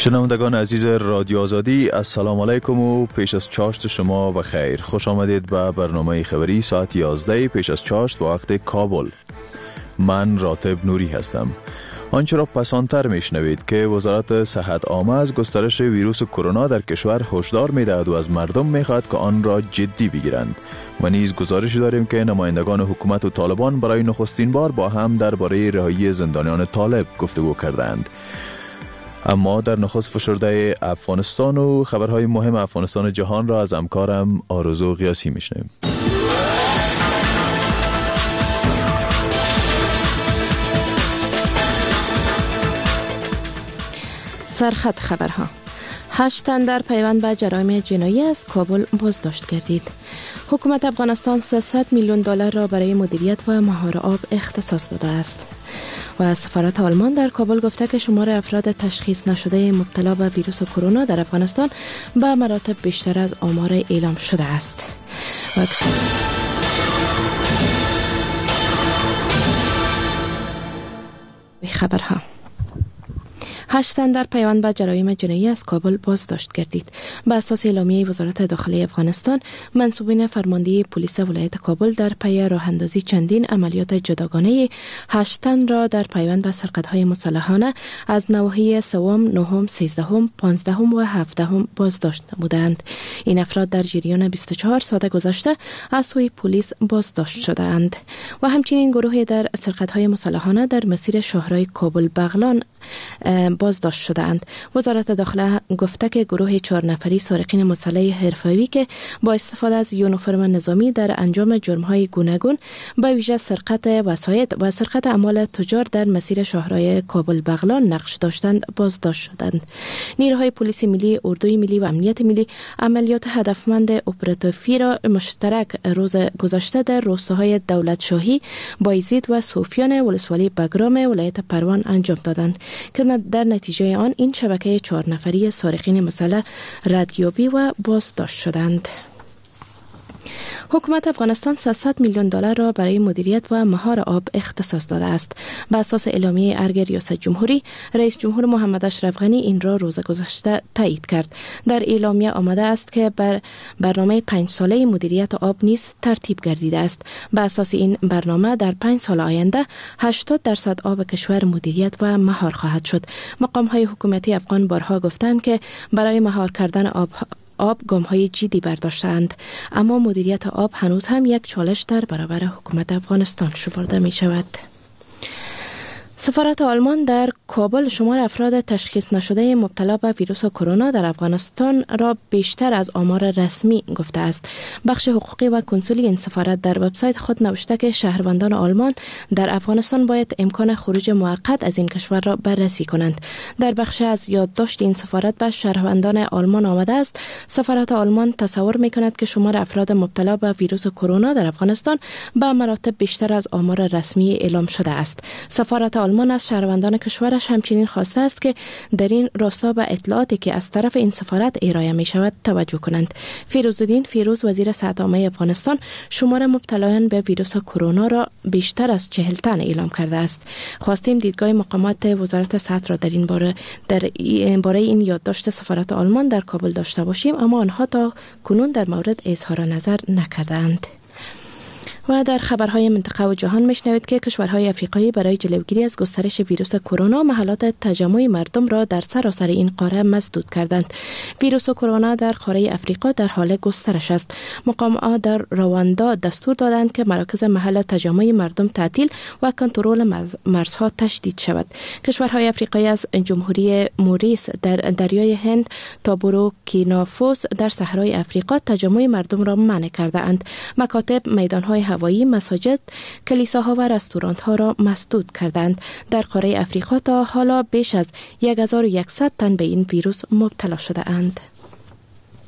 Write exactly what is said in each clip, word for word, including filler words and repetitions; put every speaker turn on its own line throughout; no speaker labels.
شنوندگان عزیز رادیو آزادی، السلام علیکم و پیش از چاشت شما بخیر. خوش آمدید به برنامه خبری ساعت یازده پیش از چاشت با وقت کابل. من راتب نوری هستم. آنچه را پسانتر میشنوید که وزارت صحت عامه از گسترش ویروس کرونا در کشور هشدار میدهد و از مردم میخواهد که آن را جدی بگیرند. و نیز گزارش داریم که نمایندگان حکومت و طالبان برای نخستین بار با هم درباره رهایی زندانیان طالب گفتگو کردند. اما در نخست فشرده افغانستان و خبرهای مهم افغانستان جهان را از همکارم آرزو قیاسی میشنویم.
سرخط خبرها. هشت تن در پیوند به جرایم جنایی از کابل بازداشت گردید. حکومت افغانستان سیصد میلیون دلار را برای مدیریت و مهار آب اختصاص داده است. و سفارت آلمان در کابل گفته که شمار افراد تشخیص نشده مبتلا به ویروس کرونا در افغانستان به مراتب بیشتر از آمار اعلام شده است. و خبرها. هشت تن در پیوند به جرایم جنایی از کابل بازداشت گردید. به اساس اعلامیه وزارت داخلی افغانستان، منصوبین فرماندهی پلیس ولایت کابل در پی راه اندازی چندین عملیات جداگانه هشت تن را در پیوند به سرقت‌های مسلحانه از نواحی سوم، نهم، سیزدهم، پانزدهم و هفدهم بازداشت نمودند. این افراد در جریان بیست و چهار ساعت گذشته از سوی پلیس بازداشت شدند. و همچنین گروهی در سرقت‌های مسلحانه در مسیر شاهراه کابل بغلان بازداشت شدند. وزارت داخله گفته که گروه چهار نفری سارقین مسلح حرفه‌ای که با استفاده از یونیفرم نظامی در انجام جرم‌های گوناگون به ویژه سرقت وسایط و سرقت اموال تجار در مسیر شاهراه کابل بغلان نقش داشتند بازداشت شدند. نیروهای پلیس ملی، اردوی ملی و امنیت ملی عملیات هدفمند اپراتیوی را مشترک روز گذشته در روستاهای دولت شاهی، بایزید و صوفیان ولسوالی بگرام ولایت پروان انجام دادند که در نتیجه آن این شبکه چهار نفری سارقین مسلح ردیابی و بازداشت شدند. حکومت افغانستان سیصد میلیون دلار را برای مدیریت و مهار آب اختصاص داده است. به اساس اعلامیه ارگ ریاست جمهوری، رئیس جمهور محمد اشرف غنی این را روز گذشته تایید کرد. در اعلامیه آمده است که بر برنامه پنج ساله مدیریت آب نیز ترتیب گردیده است. به اساس این برنامه در پنج سال آینده هشتاد درصد آب کشور مدیریت و مهار خواهد شد. مقام های حکومتی افغان بارها گفتند که برای مهار کردن آب آب گام‌های جدی برداشتند، اما مدیریت آب هنوز هم یک چالش در برابر حکومت افغانستان شمرده می شود. سفارت آلمان در کابل شمار افراد تشخیص نشده مبتلا به ویروس کرونا در افغانستان را بیشتر از آمار رسمی گفته است. بخش حقوقی و کنسولی این سفارت در وبسایت خود نوشته که شهروندان آلمان در افغانستان باید امکان خروج موقت از این کشور را بررسی کنند. در بخش از یادداشت این سفارت به شهروندان آلمان آمده است: سفارت آلمان تصور می‌کند که شمار افراد مبتلا به ویروس کرونا در افغانستان به مراتب بیشتر از آمار رسمی اعلام شده است. سفارت آلمان از شهروندان کشورش همچنین خواسته است که در این راستا به اطلاعاتی که از طرف این سفارت ارائه می شود توجه کنند. فیروزالدین فیروز وزیر صحت عامه افغانستان شمار مبتلایان به ویروس کرونا را بیشتر از چهل تن اعلام کرده است. خواستیم دیدگاه مقامات وزارت صحت را در این باره در این باره این یادداشت سفارت آلمان در کابل داشته باشیم، اما آنها تا کنون در مورد اظهار نظر نکردند. و در خبرهای منطقه و جهان میشنوید که کشورهای افریقایی برای جلوگیری از گسترش ویروس کرونا محلات تجمع مردم را در سراسر این قاره مسدود کردند. ویروس کرونا در قاره افریقا در حال گسترش است. مقامات در رواندا دستور دادند که مراکز محل تجمع مردم تعطیل و کنترل مرزها تشدید شود. کشورهای افریقایی از جمهوری موریس در دریای هند تا بوروکینافاسو در صحرای افریقا تجمع مردم را منع کرده اند. مکاتب، میدانهای هوایی، مساجد، کلیساها و رستوران‌ها را مسدود کردند. در قاره افریقا تا حالا بیش از هزار و صد تن به این ویروس مبتلا شده اند.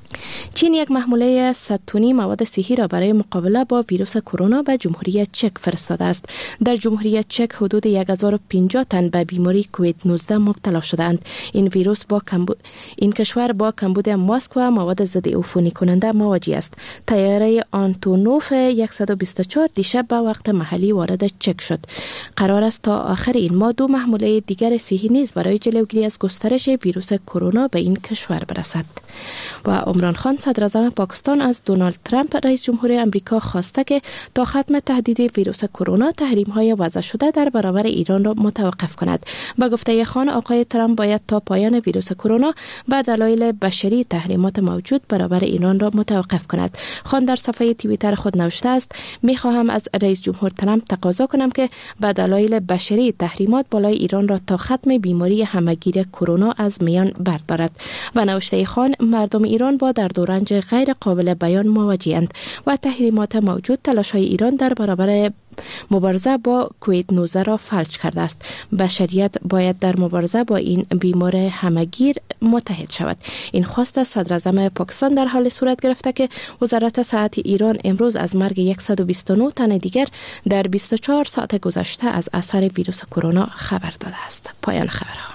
چین یک محموله صد تنی مواد صحی را برای مقابله با ویروس کرونا به جمهوری چک فرستاده است. در جمهوری چک حدود هزار و پنجاه تن به بیماری کووید نوزده مبتلا شدند. این ویروس با کمبود این کشور با کمبود ماسک و مواد ضد عفونی کننده مواجه است. طیاره آنتونوف صد و بیست و چهار دیشب به وقت محلی وارد چک شد. قرار است تا آخر این ماه دو محموله دیگر صحی نیز برای جلوگیری از گسترش ویروس کرونا به این کشور برسد. و عمران خان صدر اعظم پاکستان از دونالد ترامپ رئیس جمهور امریکا خواسته که تا ختم تهدید ویروس کرونا تحریم‌های وضع شده در برابر ایران را متوقف کند. به گفته خان آقای ترامپ باید تا پایان ویروس کرونا به دلایل بشری تحریمات موجود برابر ایران را متوقف کند. خان در صفحه توییتر خود نوشته است: می‌خواهم از رئیس جمهور ترامپ تقاضا کنم که به دلایل بشری تحریمات بالای ایران را تا ختم بیماری همه‌گیر کرونا از میان بردارد. و نوشته خان: مردم ایران با درد و رنج غیر قابل بیان مواجه‌اند و تحریمات موجود تلاش‌های ایران در برابر مبارزه با کووید نوزده را فلج کرده است. بشریت باید در مبارزه با این بیمار همه‌گیر متحد شود. این خواست صدر اعظم پاکستان در حال صورت گرفته که وزارت صحت ایران امروز از مرگ صد و بیست و نه تن دیگر در بیست و چهار ساعت گذشته از اثر ویروس کرونا خبر داده است. پایان خبرها.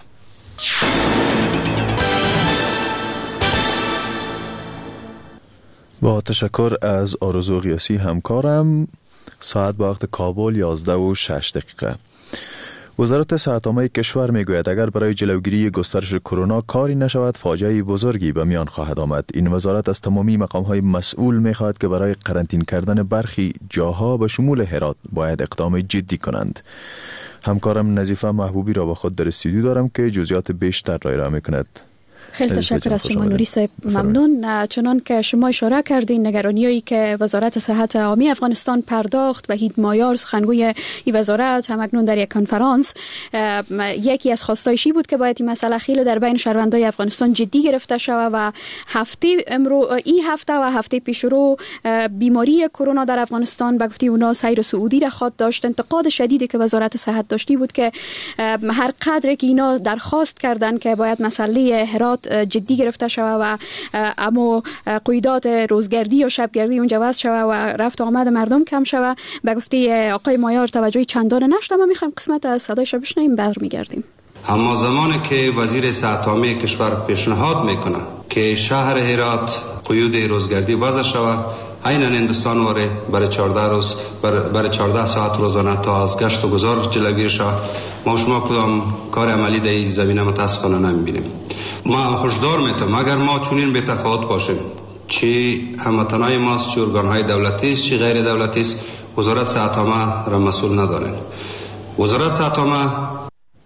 با تشکر از آرزو قیاسی همکارم. ساعت به وقت کابل یازده و شش دقیقه. وزارت صحت عامه کشور میگوید اگر برای جلوگیری گسترش کرونا کاری نشود فاجعه بزرگی به میان خواهد آمد. این وزارت از تمامی مقام‌های مسئول میخواهد که برای قرنطین کردن برخی جاها به شمول هرات باید اقدام جدی کنند. همکارم نظیفه محبوبی را با خود در استودیو دارم که جزئیات بیشتر را ارائه میکند.
خیلی تشکر از شما نوری صاحب. ممنون. چنان که شما اشاره کردین نگرانیایی که وزارت صحت عامه افغانستان پرداخت و هید مایار سخنگوی این وزارت هم اکنون در یک کنفرانس یکی از خواستایشی بود که باید این مسئله خیلی در بین شهروندان افغانستان جدی گرفته شود و هفته امرو این هفته و هفته پیش رو بیماری کرونا در افغانستان به گفته اونا سیر سعودی را خواد داشت. انتقاد شدیدی که وزارت صحت داشتی بود که هر قدر که اینا درخواست کردن که باید مسئله هرات جدی گرفته شود و اما قیودات روزگردی و شبگردی اونجا وضع شود و رفت و آمد مردم کم شود به گفته آقای مایار توجهی چندان نشد. اما میخوایم قسمت از صدایش بشنویم بعد میگردیم.
اما زمانی که وزیر صحت عامه کشور پیشنهاد میکنه که شهر هرات قیود روزگردی وضع شود عیناً هندوستان واره برای چهارده روز برای چهارده ساعت روزانه تا از گشت و گذار جلوگیری شود، ما شما کدام کار عملی در این زمینه متاسفانه نمیبینیم. ما هشدار میتونم اگر ما چنین بی‌تفاوت باشیم چی هموطنای ماست چی ارگانهای دولتی است چی غیر دولتی است وزارت صحت عامه را مسئول ندانید. وزارت صحت عامه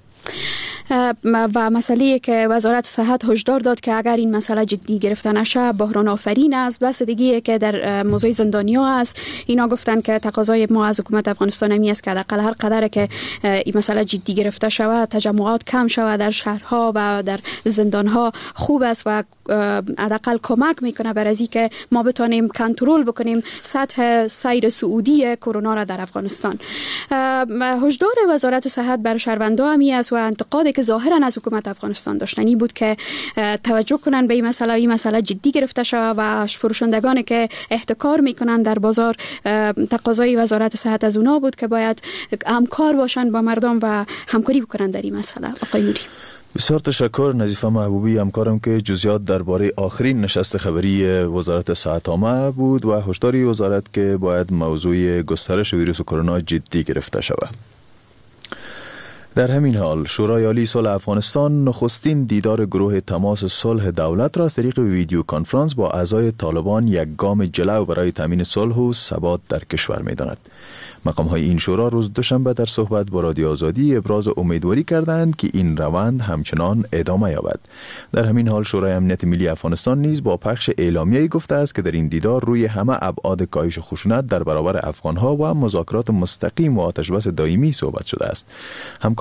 و مسئله که وزارت صحت هشدار داد که اگر این مسئله جدی گرفته نشه بحران آفرین است. بس دیگه که در موضوع زندانیا است. اینا گفتن که تقاضای ما از حکومت افغانستان همی است که حداقل هر قدر که این مسئله جدی گرفته شود تجمعات کم شود در شهرها و در زندانها خوب است و حداقل کمک میکنه برای از اینکه ما بتونیم کنترل بکنیم سطح سیر سعودی کرونا را در افغانستان. هشدار وزارت صحت بر شهروندان همی است و انتقاد که ظاهرا از حکومت افغانستان داشتنی بود که توجه کنن به این مسئله این مسئله جدی گرفته شود و فروشندگانی که احتکار میکنن در بازار تقاضای وزارت صحت از اونا بود که باید همکار باشن با مردم و همکاری بکنن در این مسئله. آقای نوری
بسیار تشکر. نظیفه محبوبی همکارم که جزئیات درباره آخرین نشست خبری وزارت صحت عامه بود و هشداری وزارت که باید موضوع گسترش ویروس کرونا جدی گرفته شود. در همین حال شورای عالی صلح افغانستان نخستین دیدار گروه تماس صلح دولت را از طریق ویدیو کانفرانس با اعضای طالبان یک گام جلو برای تامین صلح و ثبات در کشور می‌داند. مقام های این شورا روز دوشنبه در صحبت با رادیو آزادی ابراز امیدواری کردند که این روند همچنان ادامه یابد. در همین حال شورای امنیت ملی افغانستان نیز با پخش اعلامیه‌ای گفته است که در این دیدار روی همه ابعاد کاهش خشونت در برابر افغان‌ها و مذاکرات مستقیم و آتش‌بس دائمی صحبت شده است. همکار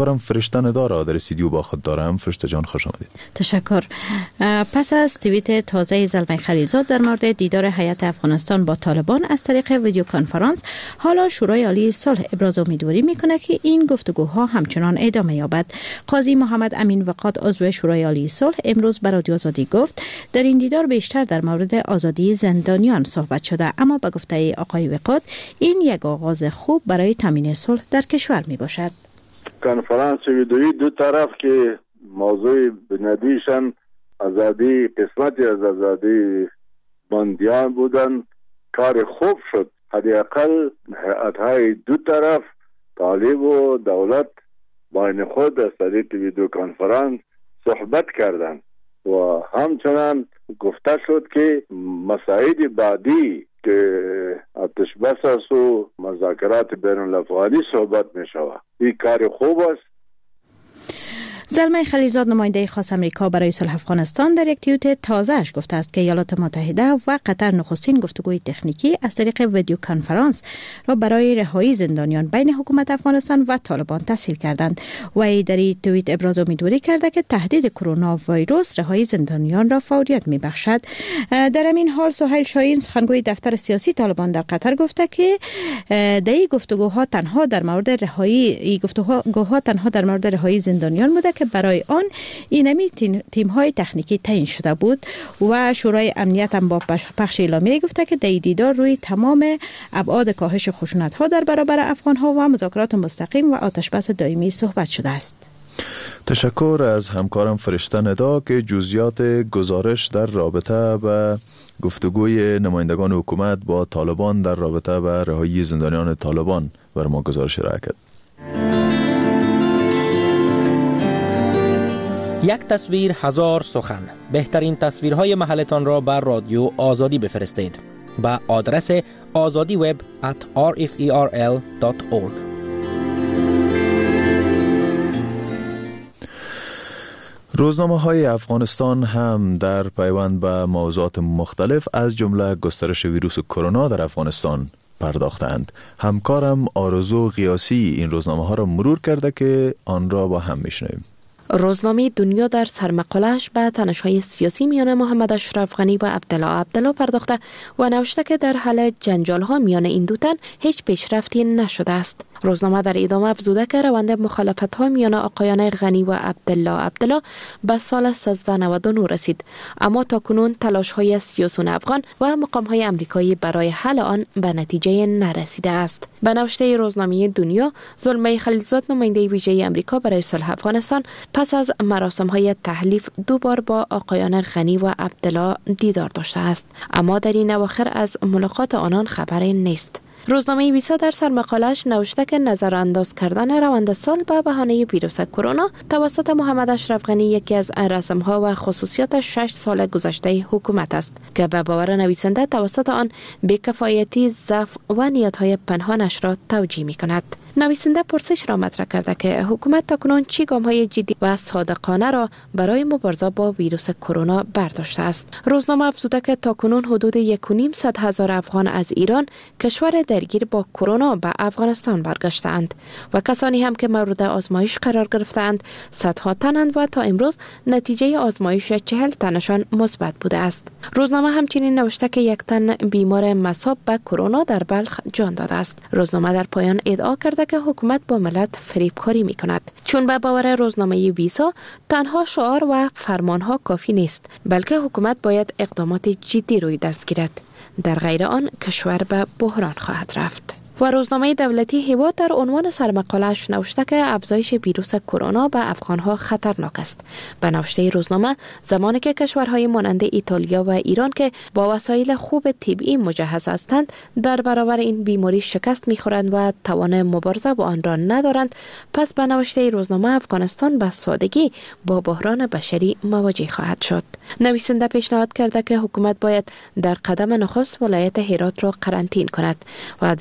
همکارم فرشته ندا را در استودیو با خود دارم. فرشته جان خوش آمدید.
تشکر. پس از توییت تازه زلمه خلیلزاد در مورد دیدار هیئت افغانستان با طالبان از طریق ویدیو کنفرانس، حالا شورای عالی صلح ابراز امیدواری میکنه که این گفتگوها همچنان ادامه یابد. قاضی محمد امین وقاد عضو شورای عالی صلح امروز به رادیو آزادی گفت در این دیدار بیشتر در مورد آزادی زندانیان صحبت شده، اما به گفته آقای وقاد این یک آغاز خوب برای تامین صلح در کشور می باشد.
کنفرانس ویدیویی دو طرف که موضوع بنیادیشان آزادی، قسمتی از آزادی بندیان بودن، کار خوب شد. حداقل هیئت‌های دو طرف، طالب و دولت، بین خود از طریق ویدیو کنفرانس صحبت کردند و همچنان گفته شد که مسائل بعدی که آتش بس است و مذاکرات بین الافغانی صحبت می شود. این کار خوب است.
زلمه خلیلزاد نماینده خاص امریکا برای صلح افغانستان در یک توییت تازه‌اش گفته است که ایالات متحده و قطر نخستین گفتگوی تکنیکی از طریق ویدیو کنفرانس را برای رهایی زندانیان بین حکومت افغانستان و طالبان تسهیل کردند. و ای در این توییت ابراز امیدواری کرده که تهدید کرونا ویروس رهایی زندانیان را فوریت می‌بخشد. در همین حال سهیل شاهین سخنگوی دفتر سیاسی طالبان در قطر گفته که در این گفتگوها تنها در مورد رهایی این گفتگوها تنها در مورد رهایی زندانیان بوده که برای آن اینمی تیم‌های تکنیکی تعیین شده بود. و شورای امنیت هم با پخش اعلامیه گفته که در دیدار روی تمام ابعاد کاهش خشونت‌ها در برابر افغان‌ها و مذاکرات مستقیم و آتشبس دائمی صحبت شده است.
تشکر از همکارم فرشته ندا که جزئیات گزارش در رابطه با گفتگوی نمایندگان حکومت با طالبان در رابطه با رهایی زندانیان طالبان بر ما گزارش ارائه کرد.
یک تصویر هزار سخن. بهترین تصویرهای محلتان را بر رادیو آزادی بفرستید به آدرس azadi web at r f e r l dot org.
روزنامه های افغانستان هم در پیوند به موضوعات مختلف از جمله گسترش ویروس کرونا در افغانستان پرداختند. همکارم آرزو غیاسی این روزنامه ها را مرور کرده که آن را با هم میشنویم.
روزنامه دنیا در سرمقاله‌اش به تنش‌های سیاسی میان محمد اشرف غنی و عبدالله عبدالله پرداخته و نوشته که در حل جنجال‌ها میان این دو تن هیچ پیشرفتی نشده است. روزنامه در ادامه افزوده که روند مخالفت‌ها میان آقایان غنی و عبدالله عبدالله به سال سیزده نود و نه رسید، اما تاکنون تلاش‌های سیاسیون افغان و مقام‌های آمریکایی برای حل آن به نتیجه نرسیده است. به نوشته روزنامه دنیا، زلمه خلیلزاد نماینده ویژه آمریکا برای صلح افغانستان پس از مراسم‌های تحلیف دو بار با آقایان غنی و عبدالله دیدار داشته است، اما در این اواخر از ملاقات آنان خبری نیست. روزنامه ویسا در سرمقاله‌اش نوشته که نظرانداز کردن روند سال به بهانه ویروس کرونا توسط محمد اشرف غنی یکی از رسم‌ها و خصوصیات شش سال گذشته حکومت است که به باور نویسنده توسط آن بی‌کفایتی، ضعف و نیت‌های پنهانش را توجیه می‌کند. نویسنده پرسش را مطرح کرده که حکومت تاکنون چه گام‌های جدی و صادقانه را برای مبارزه با ویروس کرونا برداشته است. روزنامه افزوده که تاکنون حدود یک و نیم صد هزار افغان از ایران، کشور درگیر با کرونا، به افغانستان برگشتند و کسانی هم که مورد آزمایش قرار گرفتند صدها تنند و تا امروز نتیجه آزمایش چهل تنشان مثبت بوده است. روزنامه همچنین نوشته که یک تن بیمار مصاب به کرونا در بلخ جان داده است. روزنامه در پایان ادعا کرده که حکومت با ملت فریبکاری می کند، چون به باور روزنامه ویسا تنها شعار و فرمانها کافی نیست، بلکه حکومت باید اقدامات جدی روی دست گیرد. در غیر آن کشور به بحران خواهد رفت. و روزنامه دولتی هیوا در عنوان سرمقاله‌اش نوشته که افزایش ویروس کرونا به افغانها خطرناک است. به نوشته روزنامه، زمانی که کشورهای مانند ایتالیا و ایران که با وسایل خوب طبی مجهز هستند در برابر این بیماری شکست می‌خورند و توان مبارزه با آن را ندارند، پس به نوشته روزنامه افغانستان به سادگی با بحران بشری مواجه خواهد شد. نویسنده پیشنهاد کرده که حکومت باید در قدم نخست ولایت هرات را قرنطینه کند و در کنار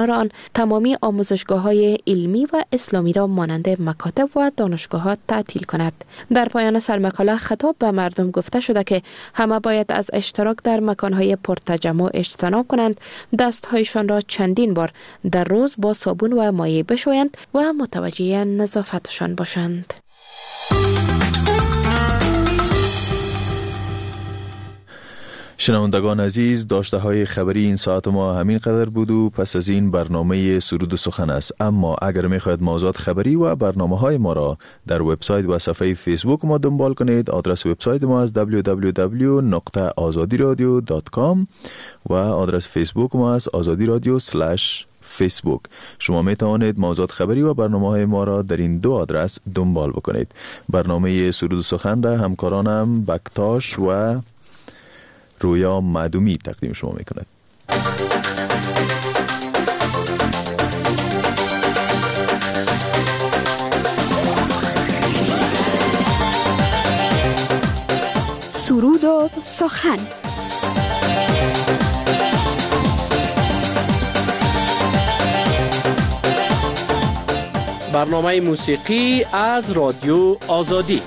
کنار آن تمامی آموزشگاه‌های علمی و اسلامی را مانند مکاتب و دانشگاه‌ها تعطیل کند. در پایان سرمقاله خطاب به مردم گفته شده که همه باید از اشتراک در مکان‌های پرتجمع اجتناب کنند، دست‌هایشان را چندین بار در روز با صابون و مایع بشویند و متوجه نظافتشان باشند.
شنوندگان عزیز، داشته های خبری این ساعت ما همین قدر بود و پس از این برنامه سرود و سخن است. اما اگر میخواهید موضوعات خبری و برنامه های ما را در وبسایت و صفحه فیسبوک ما دنبال کنید، آدرس وبسایت ما است دبلیو دبلیو دبلیو دات آزادی رادیو دات کام و آدرس فیسبوک ما است آزادی رادیو اسلش فیسبوک. شما می توانید موضوعات خبری و برنامه های ما را در این دو آدرس دنبال بکنید. برنامه سرود و سخن را همکارانم بکتاش و رویا معدومی تقدیم شما میکند.
سرود و سخن.
برنامه موسیقی از رادیو آزادی.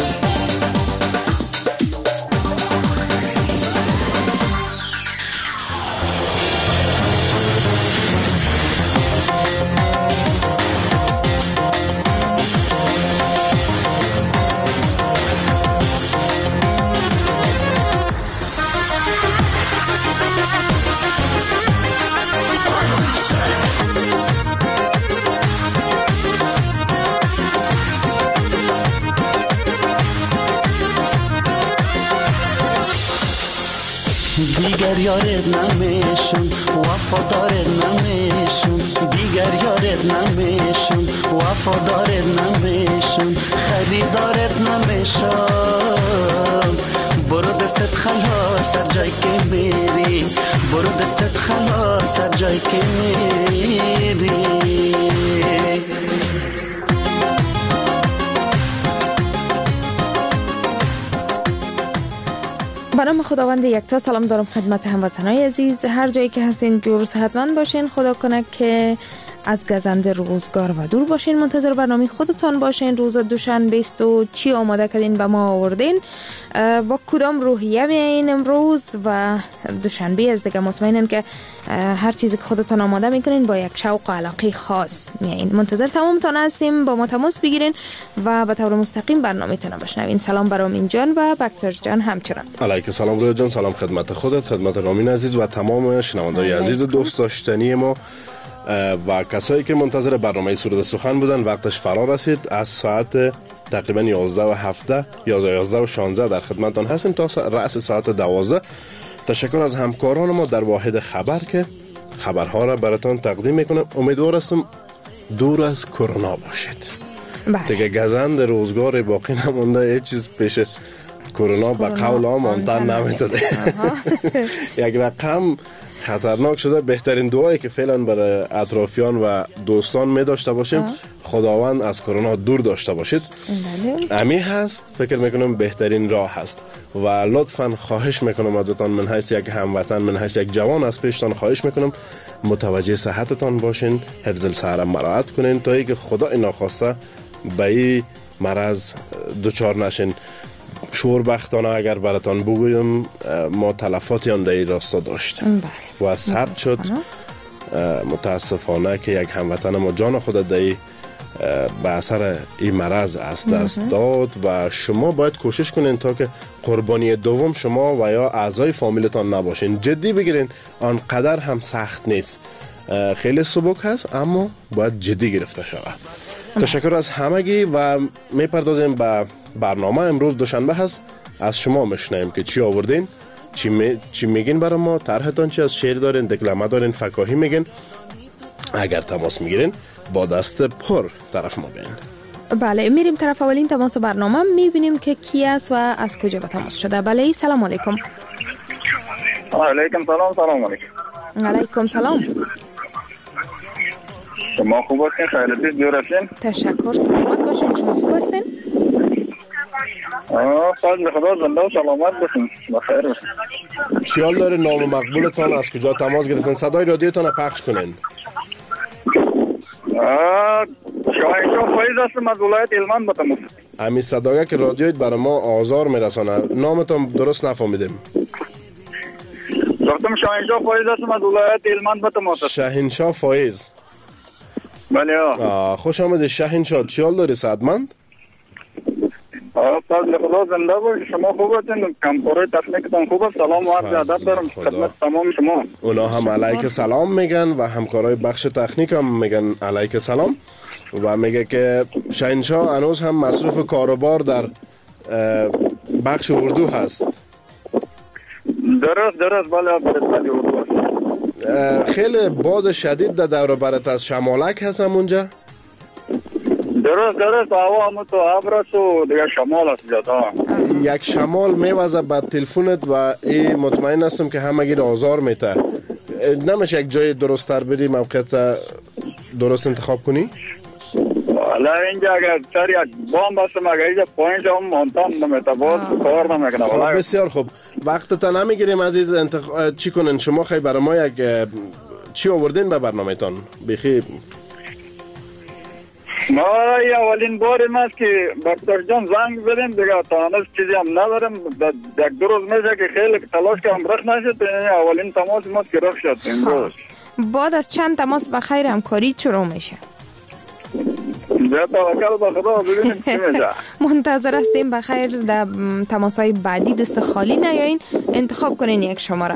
دیگر یارت نمیشون وفادارت نمیشون دیگر یارت نمیشون وفادارت نمیشون خریدارت نمیشون برو دستت خلاص هر جای که میری برو دستت خلاص هر جای که میری.
به نام خداوند یکتا سلام دارم خدمت هموطنان عزیز، هر جایی که هستین جور و صحتمند باشین. خدا کنه که از گزنده روزگار و دور باشین. منتظر برنامه خودتان باشین. روز دوشنبه است و چی آماده کردین به ما آوردین، با کدام روحیه میایین امروز و دوشنبه از دیگه مطمئنن که هر چیزی که خودتان آماده میکنین با یک شوق و علاقه خاص میایین. منتظر تمامتان هستیم، با ما تماس بگیرین و به طور مستقیم برنامه تون بشنوین. سلام بر رامین جان و بکتاش جان همچنان.
علیکم سلام رویا جان، سلام خدمت خودت، خدمت رامین عزیز و تمام شنوندگان عزیز و دوست داشتنی ما و کسایی که منتظر برنامه سرود سخن بودن. وقتش فرا رسید. از ساعت تقریبا یازده و هفده یازده و شانزده در خدمتتان هستیم تا رأس ساعت دوازده. تشکر از همکاران ما در واحد خبر که خبرها را براتان تقدیم میکنم. امیدوار هستم دور از کرونا باشید.
بله.
دیگه گزند روزگار باقی نمونده، هیچ چیز پیش کرونا به قول ها مانتن نمیتده. یک رقم خطرناک شده. بهترین دعایی که فعلا برای اطرافیان و دوستان می داشته باشیم آه. خداوند از کرونا دور داشته باشید. امی هست، فکر میکنم بهترین راه هست و لطفا خواهش میکنم ازتان، من حیث یک هموطن، من حیث یک جوان از پیشتان خواهش میکنم متوجه صحتتان باشین، حفظ الصحه مراعات کنین تا اینکه خدا ناخواسته به این مرض دچار نشین. شوربختانه اگر براتان بگویم ما تلفاتی هم در این راستا داشتیم و ثبت شد متاسفانه که یک هموطن ما جان خود در به اثر این مرض از دست داد و شما باید کوشش کنین تا که قربانی دوم شما و یا اعضای فامیلتان نباشین. جدی بگیرین، آنقدر هم سخت نیست، خیلی سبک هست اما باید جدی گرفته شود. تشکر از همگی و میپردازیم به برنامه. امروز دوشنبه هست، از شما میشنیم که چی آوردین، چی, می... چی میگین برای ما، طرحتان چی از شعر دارین، دکلمه دارین، فکاهی میگین. اگر تماس میگیرین با دست پر طرف ما بیاین.
بله، میریم طرف اولین تماس برنامه، میبینیم که کی است و از کجا به تماس شده. بله، سلام علیکم.
علیکم سلام. سلام علیکم.
علیکم سلام.
شما خوب هستین؟ خیلی جور هستین؟
تشکر، سلامت باشین. شما خوب هستین؟
آه فضل خدا، زنده و سلامت باشین، بخیر باشین.
چی حال داره؟ نام مقبولتان، از کجا تماس گرفتن؟ صدای رادیوتان رو پخش کنین.
شاهنشاه فایز هستم از ولایت هلمند به تماس.
امی صداگه که رادیویت برای ما آزار میرسانه. نامتون درست نفهمیدیم.
گفتم شاهنشاه فایز هستم از ولایت هلمند به تماس.
شاهنشاه فایز.
بله ها.
خوش آمدید شاهنشاه. چی حال داری صحتمند؟
فضل خدا زنده باشید. شما خوب هستین؟ کمپورای تکنیکتون خوب است؟ سلام و عرض ادب دارم خدمت تمام شما.
اونا هم علیک سلام میگن و همکارای بخش تکنیک هم میگن علیک سلام و میگه که شاهنشاه هنوز هم مصروف کاروبار در بخش اردو هست.
درست درست بله بله اردو هست.
خیلی باد شدید در دور برت از شمالک هست اونجا؟
درست درست هوا همون تو ابرس و دیگه شمال است زیاده.
یک شمال میوزه به تلفونت و ای مطمئن هستم که همگی را آزار میته. نمیشه یک جای درست تر بری موقعیت درست انتخاب کنی؟
والا اینجا اگر سر یک بام بستم اگر اینجا پایین جام مانتان نمیته باز کار نمیکنه.
خب بسیار خوب. وقت تا نمیگیریم عزیز انتخاب چی کنین شما خیلی برای ما یک چی آوردین به برنامه تان؟ بخی
ما اولین بار این است که دکتر جان زنگ زدیم دیگه تا هنوز چیزی هم ندارم. یک دو روز میشه که خیلی تلاش کردم رخ نشد. اولین تماس ما که رخ شد امروز.
بعد از چند تماس به خیر همکاری شروع میشه.
بیا توکل به خدا ببینیم چی میشه.
منتظر هستیم به خیر در تماس‌های بعدی دست خالی نیاین انتخاب کنین یک شماره.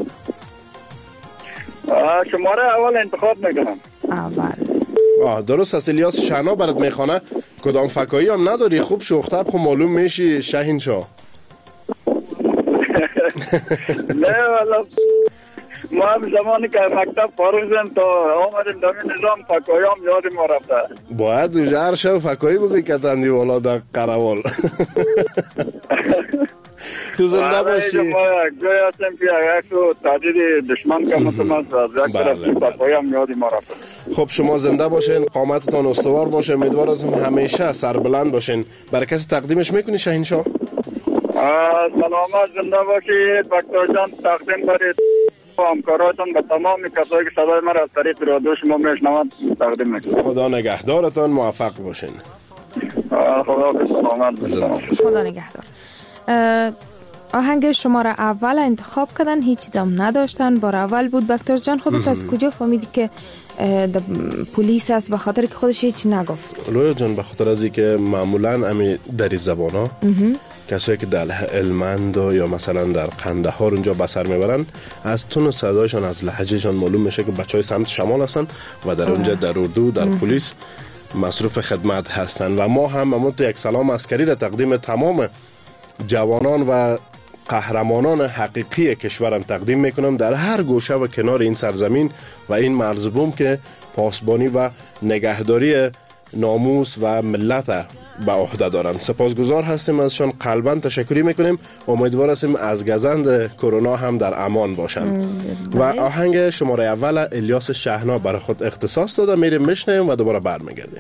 شماره اول انتخاب میکنم.
اول.
آه درست است. الیاس شنا برات میخوانه. کدام فکایی هم نداری خوب شوختب خب معلوم میشی شاهنشاه.
نه والا ما هم زمانی که مکتب فارغ شدم تا آمدیم در این نظام فکایی هم یاد ما رفته.
باید هر شب فکایی بگوی کتندی والا در قروال. تو زنده باشی.
ما یک جای هستیم که یک تو تهدید دشمن که مثل از یک طرف فکایی هم یاد ما رفته.
خب شما زنده باشین، قامتتان استوار باشه، امیدوار هستم همیشه سربلند باشین. برای کسی تقدیمش میکنی شاهنشاه؟
سلامت زنده باشید دکتر جان. تقدیم برید همکاراتون به تمام کسایی که صدای ما را از طریق رادیو شما میشنوند تقدیم میکنم.
خدا نگهدارتان موفق باشین.
خدا به سلامت باشید.
خدا نگهدار. آهنگ شماره اول انتخاب کردن هیچ چیز هم نداشتن. بار اول بود. دکتر جان خودت از کجا فهمیدی که پلیس است؟ به خاطر که خودش هیچ نگفت.
رویا جان به خاطر از اینکه معمولا امی دری زبان ها کسایی که در هلمند یا مثلا در قندهار اونجا بسر میبرن از تون و صدایشان از لهجهشان معلوم میشه که بچهای سمت شمال هستن و در اونجا در اردو در پلیس مصروف خدمت هستن. و ما هم امروز یک سلام عسکری را تقدیم تمام جوانان و قهرمانان حقیقی کشورم تقدیم میکنم در هر گوشه و کنار این سرزمین و این مرزبوم که پاسبانی و نگهداری ناموس و ملت به عهده دارن. سپاسگزار هستیم ازشان، قلباً تشکری میکنیم. امیدوار هستیم از گزند کرونا هم در امان باشن. و آهنگ شماره اول الیاس شهنا برای خود اختصاص داده میریم میشنیم و دوباره برمیگردیم.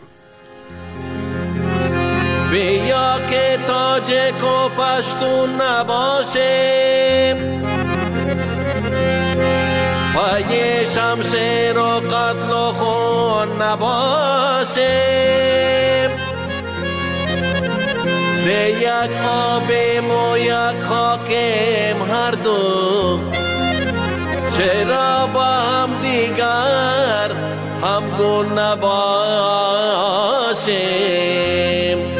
بیا که تاجک و پشتون نباشیم، پای شمشیر و قتل و خون نباشیم. سه یک آبیم و یک خاکیم هر دو، چرا با هم دیگر همگون نباشیم؟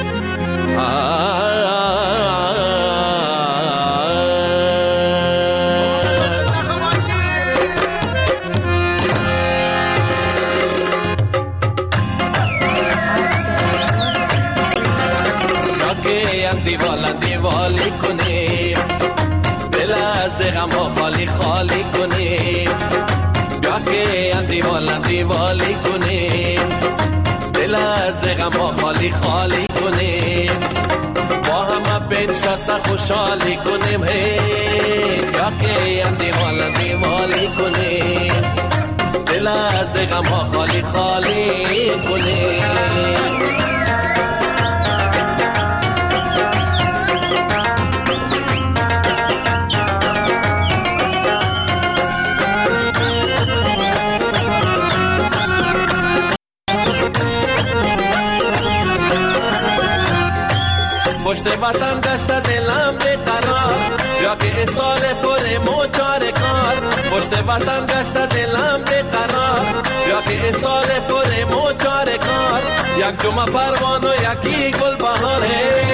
دیوالا دیوالی کنیم، دل از غم و خالی خالی کنیم. بیا که دیوالا دیوالی کنیم، دل از غم و خالی خالی کنیم. با هم بنشسته خوشحالی کنیم. هی بیا که دیوالا دیوالی کنیم، دل از غم و خالی خالی کنیم. وطن گشته دلم بیقرار بیا که اسال پر موچار کار پشت وطن گشته دلم بیقرار بیا که اسال پر موچار کار یک جمعه پروان و یکی گل بهاره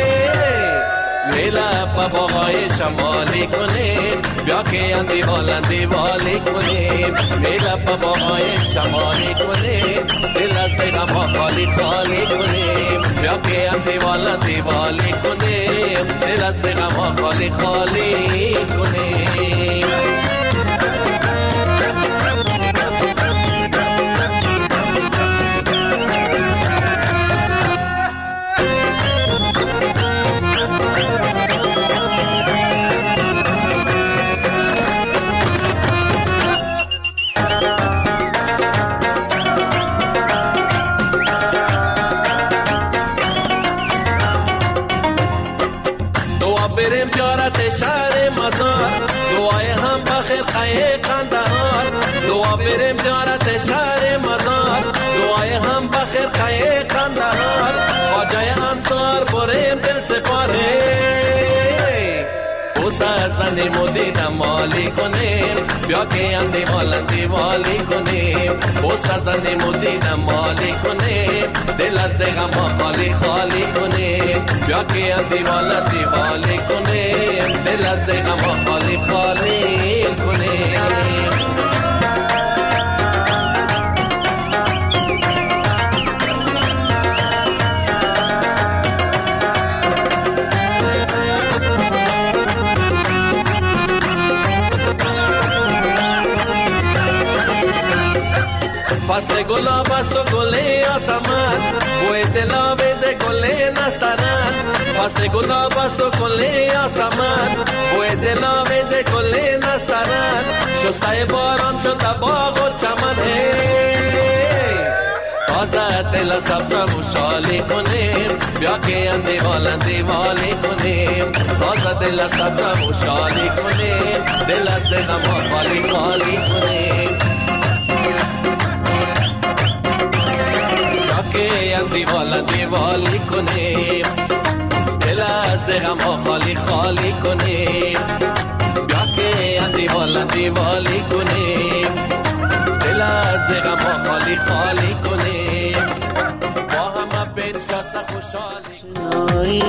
میلا پا باغای شمالی کنیم بیا که اندی والی والی کنیم میلا پا باغای شمالی کنیم دل از غم ها خالی خالی کنیم بیا که اندی والی والی کنیم دل از غم ها خالی خالی کنیم شهر مزار دعای هم بخیر خیه قندهار دعا بریم زیارت شهر مزار دعای هم بخیر خیه قندهار خواجه انصار بریم دل سپاره اوسا زنیم و دیدم مالی کنیم بیا که اندی مالندی والی کنیم اوسا زنیم و دیدم مالی کنیم دل از غم ها خالی خالی کنیم بیا که اندی مالندی والی کنیم دل از غم ها خالی خالی کنیم فصل گلاب است و گل آسمان بوی دلاویز گل نسترن فصل گلاب است و گل آسمان بوی دلاویز گل نسترن شسته باران شده باغ و چمن تازه دل سبز و شالی کنیم بیا که اندی والندی والی کنیم تازه دل سبز و شالی کنیم دل از غم خالی خالی کنیم که اندی والندی والی کنیم دل از غم ها خالی خالی کنیم بیا که اندی والندی والی کنیم دل از غم ها خالی خالی کنیم با همه بنشسته خوشحالی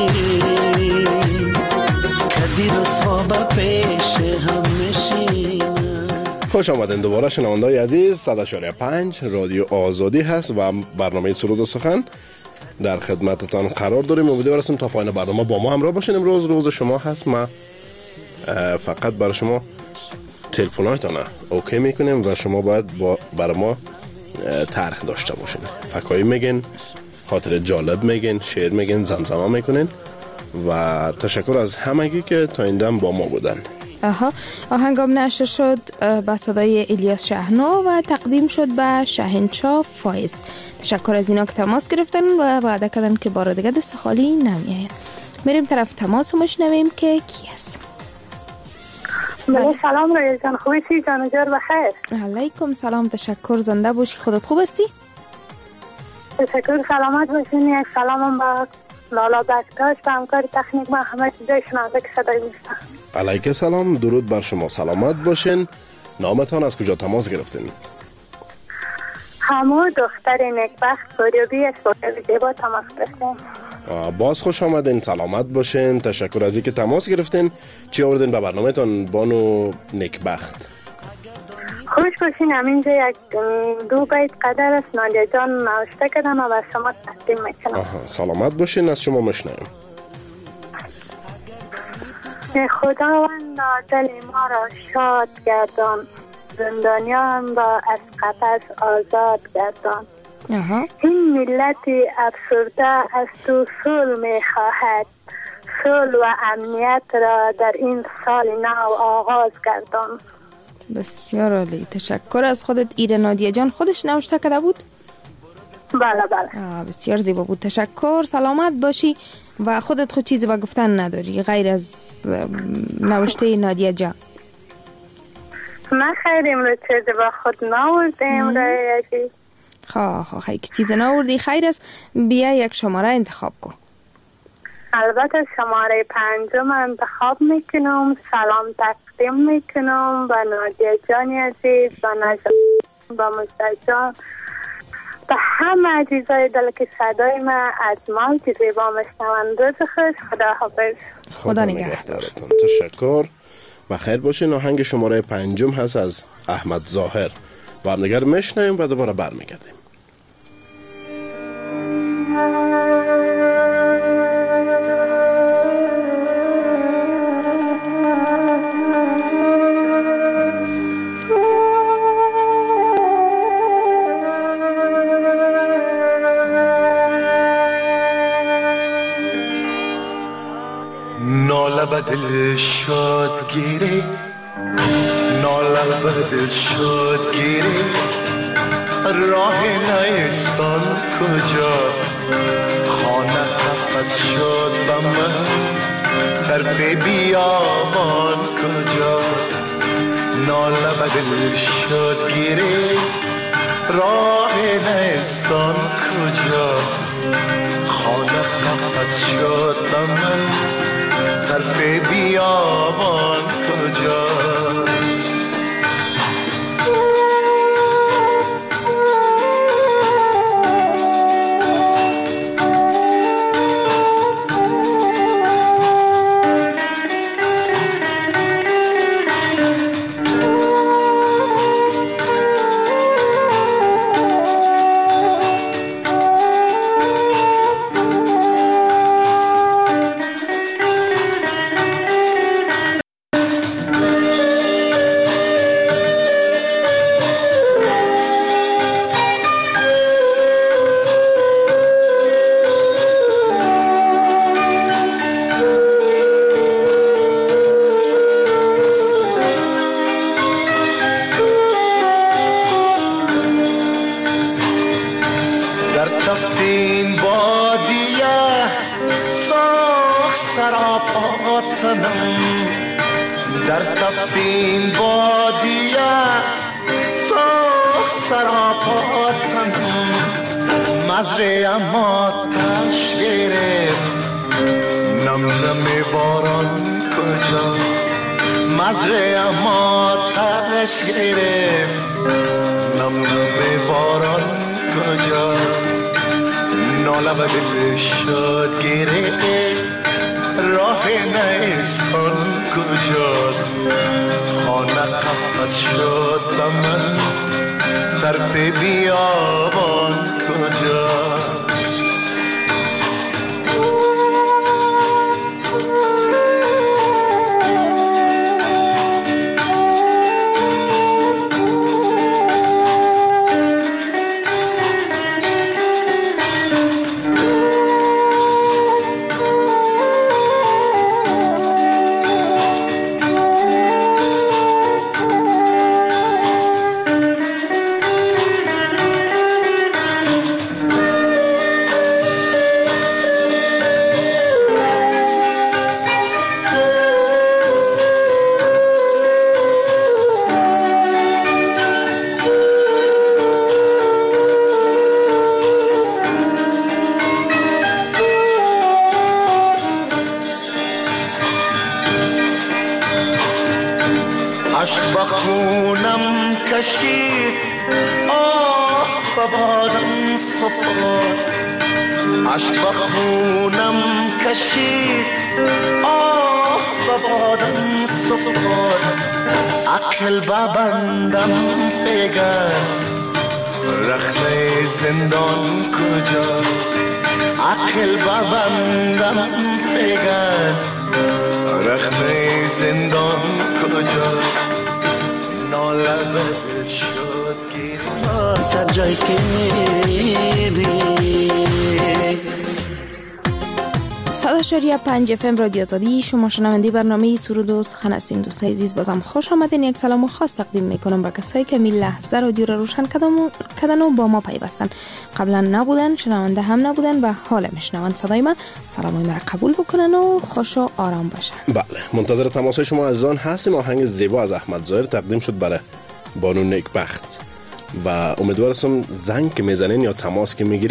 کدی رسوا با پیش هم میشیم.
خوش آمدین دوباره شنونده‌های عزیز. صد و چهار و پنج رادیو آزادی هست و برنامه سرود و سخن در خدمتتان قرار داریم. امیدوارم هستیم تا پایان برنامه با ما همراه باشین. امروز روز شما هست، ما فقط برای شما تلفن‌هایتان اوکی میکنیم و شما باید با برای ما طرح داشته باشین. فکایی میگین، خاطر جالب میگین، شعر میگین، زمزمه میکنین و تشکر از همگی که تا این دم با ما بودن.
آها، آهنگام نشر شد با صدای الیاس شهنا و تقدیم شد به شاهنشاه فایز. تشکر از اینا که تماس گرفتن و وعده کردن که بار دیگه دست خالی نمیاین. میریم طرف تماس و مشنویم که کی است.
بله سلام رایل جان، خوبی؟ جان و جور بخیر.
علیکم سلام، تشکر. زنده باشی. خودت خوب هستی؟
تشکر، سلامت باشین. یک سلامم با لالا بکتاش و همکار تکنیک با همه جای شنونده که صدای میشتن.
علیکم سلام، درود بر شما، سلامت باشین. نامتان از کجا تماس گرفتین؟
همو دختر نکبخت سوریابی از سوریابی با تماس گرفتین.
باز خوش آمدین، سلامت باشین. تشکر از اینکه تماس گرفتین. چی آوردین به برنامه تان بانو نکبخت؟
خوش باشین. همینجا یک دو بیت قدر است نادیا جان نوشته کردم و به شما تقدیم میکنم.
سلامت باشین، از شما مشنویم.
خداوند دل ما را شاد گردان، زندانیان را از قفس آزاد گردان. این ملت افسرده از تو صلح می خواهد، صلح و امنیت را در این سال نو آغاز گردان.
بسیار عالی، تشکر از خودت. ایره نادیا جان خودش نوشته کرده بود؟
بله بله.
بسیار زیبا بود، تشکر. سلامت باشی و خودت خود چیزی با گفتن نداری غیر از نوشته نادیا جان؟
من خیر امروز چیزی با خود ناوردیم رایجی.
خواه خواه خیلی چیزی ناوردی، خیر است. بیا یک شماره انتخاب کن.
البته شماره پنجم انتخاب میکنم. سلام تقدیم میکنم به نادیه جانی عزیز، به نجات، به مجد جان، به همه عزیزای دل که صدای من از موج زیبا مشنوند. روز خوش، خدا حافظ.
خدا نگهدارتون.
تشکر و خیر باشین. آهنگ شماره پنجم هست از احمد ظاهر. با هم دیگر میشنویم و دوباره برمیگردیم.
ناله به دل شد گیری، ناله به دل شد گیری، راه نیستان کجاست؟ خانه قفس شد به من، طرف بیابان کجاست؟ ناله به دل شد گیری، راه نیستان کجاست؟ خانه قفس شد به من، طرف بیابان کجاست؟ در تفین بادیه ساخت سراپاتنم، مزرعه ما تش گرفت نم نم باران کجا؟ مزرعه ما تش گرفت نم نم باران کجا؟ ناله به دل شد گرفت، راه نیستان کجاست؟ خانه قفس شد به من، طرف بیابان کجاست؟ عشق با خونم کشید، آه ببادم سفر. عشق با خونم کشید، آه ببادم سفر. عقل ببندم بگر، رخنه زندان کجا؟ عقل ببندم بگر، رخنه زندان کجا؟ ناله به شد گیرا
سر جای که میری.
صد و شش و پنج اف ام رادیو آزادی، شما شنونده برنامه سرود و سخن هستین. دوستای عزیز بازم خوش آمدین. یک سلام خاص تقدیم میکنم به کسایی که می لحظه رادیو را روشن کردن و با ما پیوستن. قبلا نبودن، شنونده هم نبودن و حالا میشنون صدای ما. سلامای مرا قبول بکنن و خوش و آرام باشن.
بله، منتظر تماسهای شما عزیزان هستیم. آهنگ زیبا از احمد ظاهر تقدیم شد برای بانو نیکبخت و امیدوارم زنگ که میزنین یا تماس که میگیرین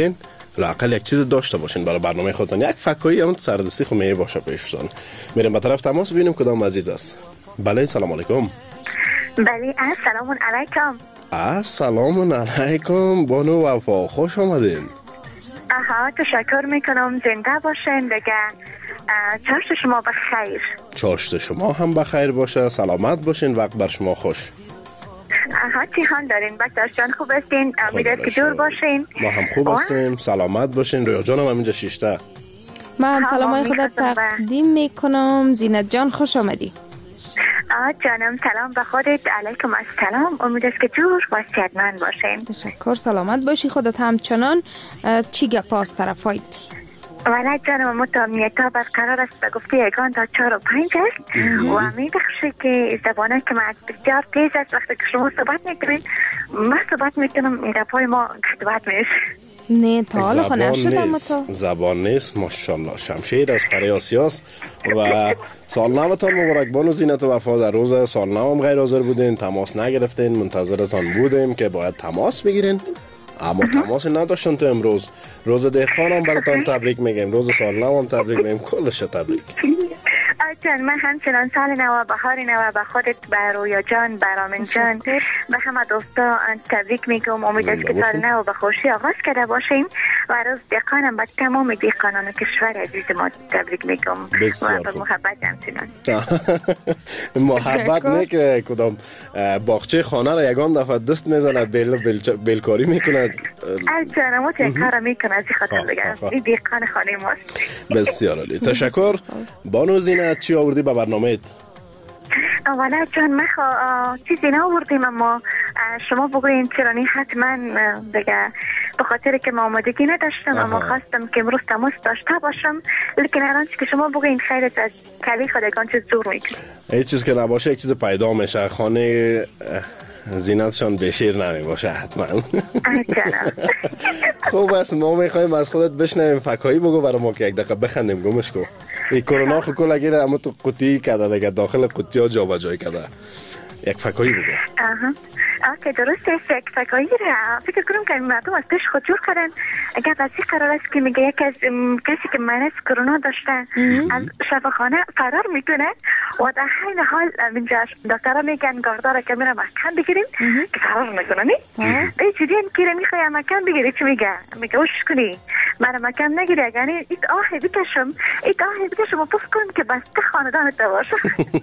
لااقل یک چیز داشته باشین برای برنامه خودتان. یک فکایی هم سردستی خو می باشه پیشتان. میریم به طرف تماس ببینیم کدام عزیز است. بله سلام علیکم.
بله سلام علیکم.
السلام علیکم بانو وفا، خوش آمدین.
آها تشکر میکنم، زنده باشین دیگه. چاشت شما بخیر.
چاشت شما هم بخیر باشه، سلامت باشین، وقت بر شما خوش.
آها چی حال دارین بکتاش جان؟ خوب هستین؟ امیدوارم که دور باشین.
ما هم خوب هستیم، سلامت باشین. رویا جانم هم اینجا شیشته.
من هم سلامای خودت تقدیم میکنم. زینت جان خوش آمدی.
آه جانم سلام به خودت. علیکم السلام. امید است که جور و صحتمند باشین.
تشکر، سلامت باشی خودت همچنان. چی گپ است طرفایت؟
ولی جانم مطمئنیت ها برقرار است به گفته یگان تا چهار و پنج است و می بخشه که زبانه که من بسیار تیز است. وقتی که شما صحبت میکنین من صحبت میکنم این رپای ما گفتبت میشه.
نه تا حالا خو نشد اما تو
زبان نیست. ماشاءالله شمشیر از پری آسیاست. و سال نوتان مبارک بانو زینت وفا. در روز سال نو هم غیر حاضر بودین، تماس نگرفتین، منتظرتان بودیم که باید تماس بگیرین اما تماس نداشتن. تو امروز روز دهقان هم براتان تبریک میگیم، روز سال نو هم تبریک میگیم، کلش تبریک.
جان من همچنان سال نو، بهار نو به خودت، به رویا جان، به رامین جان، به همه دوستا تبریک میگم. امید است که سال نو به خوشی آغاز کرده باشیم و روز دهقانم به تمام دهقانان کشور عزیز ما تبریک میگم و به محبت همچنان.
محبت نه که کدام باغچه خانه را یگان دفعه دست میزنه بیل بیلکاری میکنه.
جان ما چه کار میکنه از این خاطر بگم این دهقان خانه ماست.
بسیار عالی، تشکر. بانو زینت چی آوردی به برنامه‌ت؟
اولا جان ما چیزی نآوردیم اما شما بگوین چرا نی حتما دیگه به خاطر که ما آمادگی نداشتم اما خواستم که امروز تماس داشته باشم، لیکن الان که شما بگوین خیرت از کلی خودگان چیز زور میکنی.
هیچ چیز که نباشه یک چیز پیدا میشه. خانه زینتشان بشیر نمی باشه حتما. خوب است، ما میخوایم از خودت بشنویم. فکایی بگو برای ما که یک دقیقه بخندیم. گمش کو این کرونا خو کلا گیره اما تو قوطی کرده دیگه، داخل قوطی ها جا بجای کرده. یک فکایی بگو.
آها اوکی درست است. یک فکایی را فکر کنم که مردم از پیش خود جور کردن. اگر بسی قرار است که میگه یک از کسی که مرض کرونا داشته از شفاخانه فرار میکنه و در حین حال اینجا دکترها میگن گاردار که میره محکم بگیریم که فرار میکنه. نی ای چیزی این که میخوای محکم بگیری چی میگه؟ میگه اوش کنی من محکم نگیری اگر این آهی بکشم این آهی بکشم و پس کنم که بسته خاندانت باشه.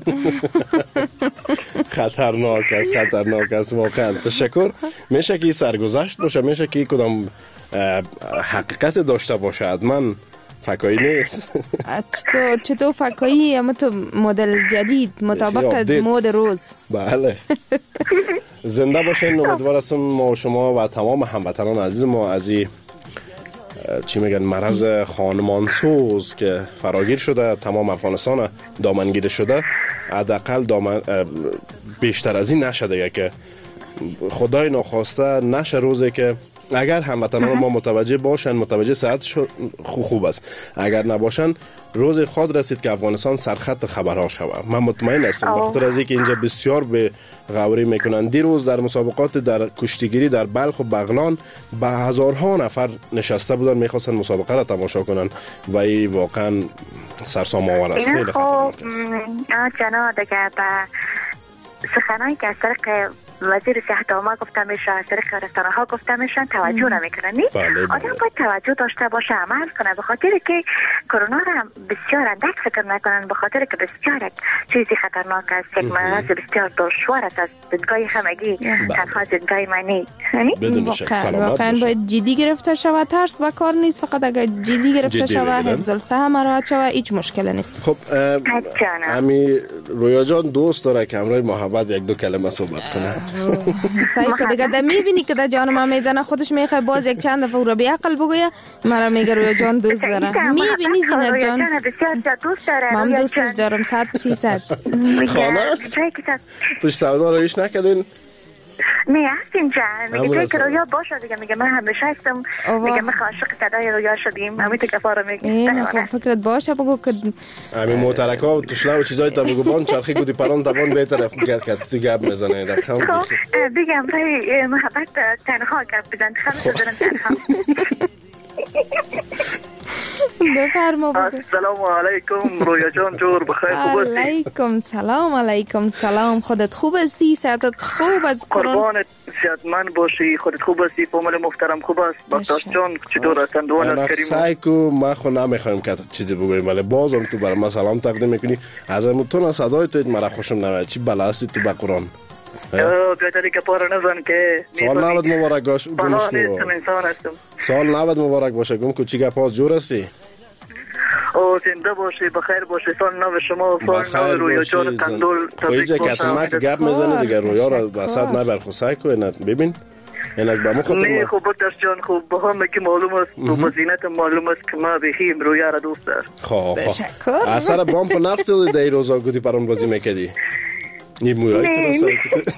خطرناک است، خطرناک است واقعا. تشکر. میشه که سرگذشت باشه، میشه که کدام حقیقت داشته باشه، حتما فکایی نیست.
چطور چطور فکایی اما تو مدل جدید مطابق مود روز.
بله. زنده باشین. امیدوار هستم ما شما و تمام هموطنان عزیز ما از این چی میگن مرض خانمانسوز که فراگیر شده تمام افغانستان دامنگیر شده، حداقل دامن بیشتر از این نشه دیگه، که خدای ناخواسته نشه روزی که اگر هموطنان ما متوجه باشن، متوجه صحت خوب است، اگر نباشن روز خود رسید که افغانستان سرخط خبرها شود. من مطمئن هستم بخاطر از اینکه اینجا بسیار به غوری میکنن. دیروز در مسابقات در کشتیگیری در بلخ و بغلان به هزارها نفر نشسته بودن میخواستن مسابقه را تماشا کنن و این واقعا سرسام آور است. خیلی خطرناک است.
جناب دیگه به سخنایی که از طریق وزیر صحت ما گفته میشه، از طریق رسانه ها گفته میشن توجه نمیکنن. نی آدم باید توجه داشته باشه، عمل کنه، به خاطر که کرونا را بسیار اندک فکر نکنن، به خاطر که بسیار چیزی خطرناک است، یک مرض بسیار دشوار است از دیدگاه همگی، تنها دیدگاه منی.
بدون شک سلامت
واقعا باید جدی گرفته شود. ترس و کار نیست، فقط اگر جدی گرفته شود، حفظ الصحه مراعات شود، هیچ مشکلی نیست.
خب امی رویا جان دوست داره که همراه محبت یک دو کلمه صحبت کنه.
سعی که دیگه ده میبینی که ده جان ما میزنه خودش میخواه باز یک چند دفعه او را بی عقل بگویه مرا میگه رویا جان دوست داره. میبینی زینت جان من دوستش دارم صد فیصد.
خانه است پشت سودا رو ایش نکدین؟
نه هستیم جان میگه که رویا باشه دیگه، میگه من همیشه هستم، میگه من عاشق صدای رویا شدیم، همین تکفا رو میگه.
خب فکرت باشه بگو که
همین موترکا و توشلا و چیزای تا بگو بان چرخی گودی پران تبان بهتر کرد که تو گپ میزنه رقم.
خب بگم برای محبت تنها گپ بزن، خیلی دارم تنها.
بفرما بگو.
السلام علیکم رویا جان، جور بخیر، خوب هستی؟
علیکم سلام. علیکم سلام. خودت خوب هستی؟ صحتت خوب از کرونا؟
قربانت، صحتمند باشی. خودت خوب هستی؟ فامیل محترم خوب است؟ بختاش جان چطور هستن؟ دوان از کریم.
سایکو ما خو نمیخوایم که چیزی بگویم، ولی بازم تو برای ما سلام تقدیم میکنی. از امتون صدای تو مرا خوشم نمیاد. چی بلا هستی تو با قرآن؟
بیادری که پاره نزن که
سال نود مبارک باشه.
بلا نیستم، انسان هستم.
سال نود مبارک باشه. گم کو چی گپاس جور هستی؟
او زنده باشی، بخیر باشی. سال نو شما، سال نو رویا جان قندول
تبریک باشه. خویجه که ما که گپ میزنه دیگه رویا را وسط نبر خو سایکو. اینا ببین اینک با ما خاطر
نه خوب داشت جان، خوب با هم که معلوم است تو مزینت معلوم است که ما بهیم رویا را دوست دارم.
خواه خواه اثر بام په نفت دی دای روزا گوتی پرون بازی میکردی نی مویای تو را سایکو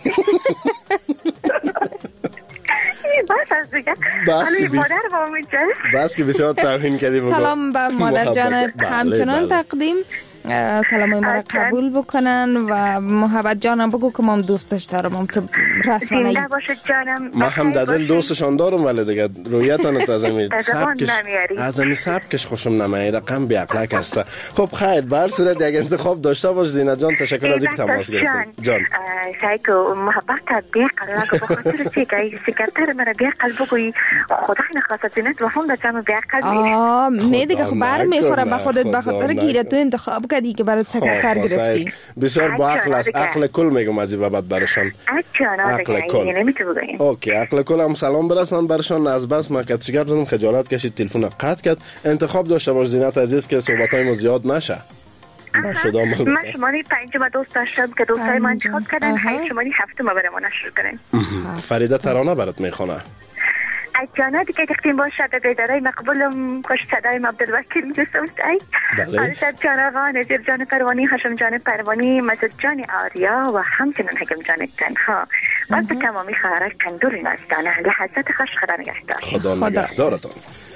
بس از دیگه حالی مادر با میجاست
بس که بسیار توهین کردیم.
سلام به مادر جانت همچنان تقدیم. سلامای ما را قبول بکنن و محبت جانم بگو که ما دوستش دارم. تو رسانه‌ای
زنده باشید جانم.
ما هم دادل دوستشان دارم، ولی دیگه رویتان تو از همین سبکش از همین سبکش خوشم نمیاد. رقم بی‌عقلک است. خب خیر، به هر صورت یک انتخاب داشته باش زینت جان. تشکر از اینکه تماس گرفتید جان.
سایکو محبت بی‌عقلک به خاطر چی که سکرتر مرا بی‌عقل بگویی خدا نخواست زینت و هم دادم بی‌عقل.
آه نه دیگه خب بر میخوره به خودت به خاطر گیره تو انتخاب کردی که برات سکرتر گرفتی.
بسیار با عقل است. عقل کل میگم از این بعد برشان. عقل کل. اوکی عقل کل هم سلام برسان برشان. از بس ما که چیکار بزنم خجالت کشید تلفن قطع کرد. انتخاب داشته باش زینت عزیز که صحبتای ما زیاد نشه.
من شماری پنجم دوست داشتم که دوستای من انتخاب کردن. هی شماری هفتم برای ما نشر کردن.
فریده ترانه برات میخونه.
جانا دیگه دختیم باشه به بیدارای مقبولم خوش صدایم عبدالوکیل میجستم ای حالشد جان آقا نظیر جان پروانی، هاشم جان پروانی، مسعود جان آریا و همچنان حکم جان تنها و به تمامی خواهرک کندور نستانه لحظات خوش خدا نگهدار.
خدا نگهدارتان.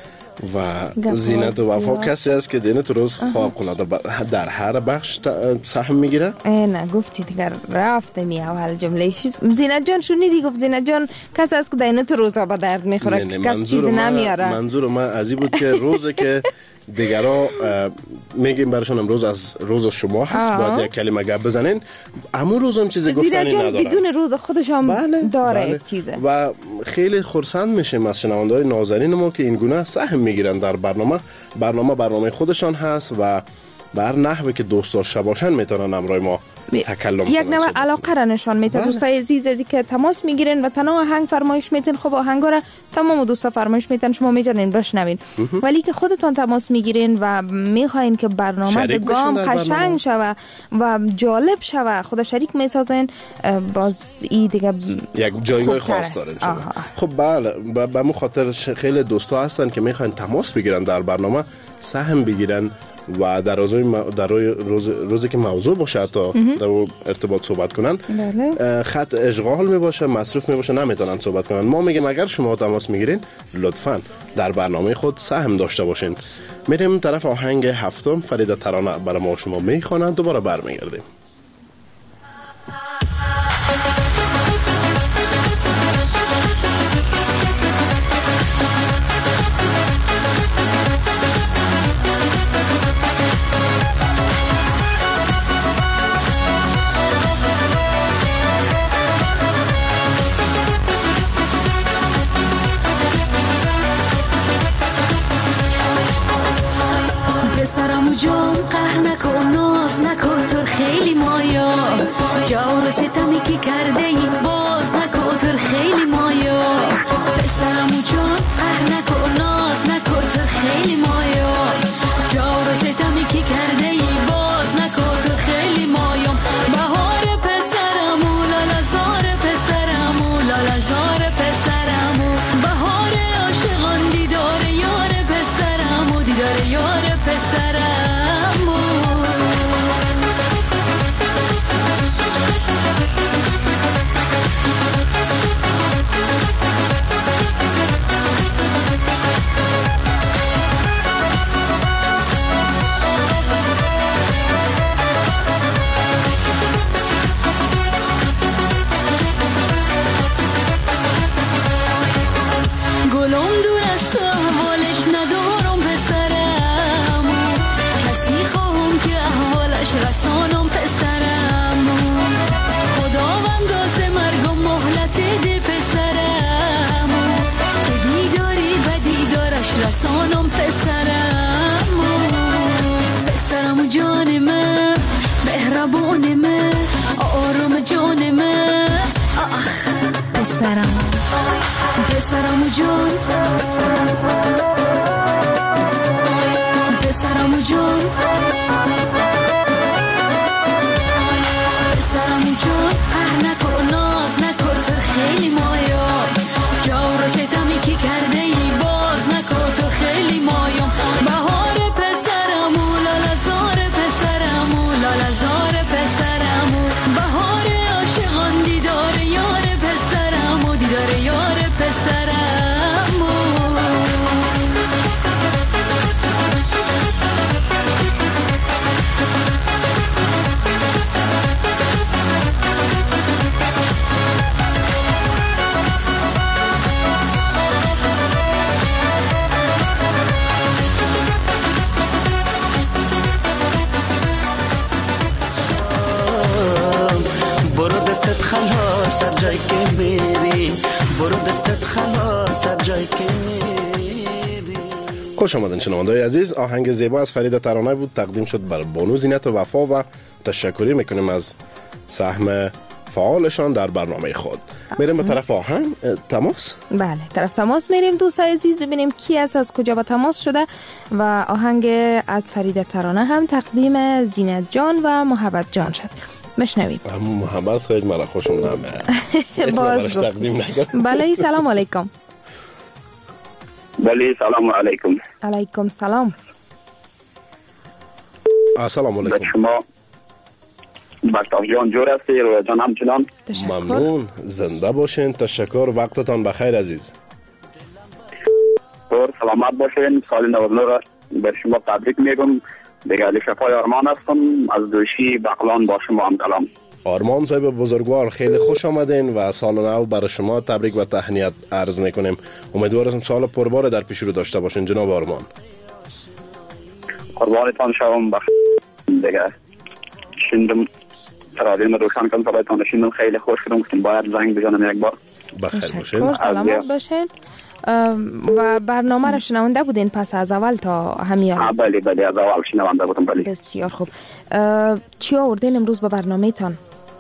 و زینت و وفا کسی است که دینه تو روز خواهقلاده در هر بخش سهم میگیره؟
نه گفتی دیگر رفته می اول جمله زینت جان شنیدی گفت زینت جان کسی است که دینه تو روزها به درد میخوره کسی چیزی نمیاره.
منظور من از این بود که روزه که دیگرها میگیم برشون امروز از روز شما هست باید یک کلمه گپ بزنین، اما روز هم چیزی گفتنی نداره.
بدون روز خودش هم بله، داره
بله.
چیزه
و خیلی خرسند میشیم از شنونده‌های نازنین ما که این گونه سهم میگیرن در برنامه. برنامه برنامه خودشان هست و بر نحوی که دوست داشته باشن میتونن امروی ما تکلم
یک نوع علاقه را نشان میده. دوستای عزیز ازی که تماس میگیرین و تنها آهنگ فرمایش میتین، خب آهنگا را تمام دوستا فرمایش میتن شما میتونین بشنوین، ولی که خودتون تماس میگیرین و میخواین که برنامه گام قشنگ شوه و جالب شوه خود شریک میسازین، باز ای دیگه
یک جایگاه خاص داره. خب بله، به مو خاطر خیلی دوستا هستن که میخواین تماس بگیرن در برنامه، سهم بگیرن و در روز در روز روزی که موضوع باشه تا در ارتباط صحبت کنن. بله. خط اشغال می باشه، مصروف می باشه، نمیتونن صحبت کنن. ما میگیم اگر شما تماس میگیرین لطفاً در برنامه خود سهم داشته باشین. میریم طرف آهنگ هفتم. فریده ترانه برای ما شما میخونن، دوباره برمیگردیم.
جان قهر نکن، ناز نکن، تو خیلی مایا جور و ستمی که کرده ای باز نکن، تو خیلی مایا پسرمو جان قهر نکن، ناز نکن، تو خیلی مایا جور و ستمی که کرده ای باز نکن، تو خیلی مایا بهار پسرمو لالازار پسرمو لالازار پسرمو بهار عاشقان دیدار یار پسرمو دیدار یار پسرمو پسرمو جان پسرمو جان پسرمو جان اه نکن ناز نکن تو خیلی مایا جور و ستمی که کرده ای باز نکن تو خیلی مایا بهار پسرمو لالزار پسرمو لالزار پسرمو بهار عاشقان دیدار یار پسرمو دیدار یار پسرمو
خلاص هر جای که میری برو دستت خلاص هر جای که میری.
خوش آمدین شنونده‌های عزیز. آهنگ زیبا از فرید ترانه بود، تقدیم شد بر بانو زینت وفا و تشکری میکنیم از سهم فعالشان در برنامه خود. میریم به طرف آهنگ تماس.
بله طرف تماس میریم دوستای عزیز، ببینیم کی است، از کجا با تماس شده و آهنگ از فرید ترانه هم تقدیم زینت جان و محبت جان شد. مشنویم.
محمد خیلی مرا خوشم نمیاد.
باز
تقدیم نکرد.
بله سلام علیکم.
بله سلام علیکم.
علیکم سلام.
السلام علیکم.
شما بختیار جان جور هستی رو جان همچنان.
ممنون، زنده باشین، تشکر، وقتتان بخیر عزیز.
پر سلامت باشین، سال نو را بر شما تبریک میگم. دیگه علی شفای آرمان هستم از دوشی بغلان با شما هم کلام.
آرمان صاحب بزرگوار خیلی خوش آمدین و سال نو برای شما تبریک و تهنیت عرض میکنیم. امیدوارم سال پربار در پیش رو داشته باشین جناب آرمان.
قربانتان شوم بخ دیگه شندم ترادیم روشن کنم برایتان شندم خیلی خوش کردم گفتم باید زنگ بزنم یک بار.
بخیر باشین.
سلامت باشین. و برنامه را شنونده بودین پس از اول تا همین؟
بله بله از اول شنونده بودم. بله
بسیار خوب. چی آوردین امروز به برنامه تان؟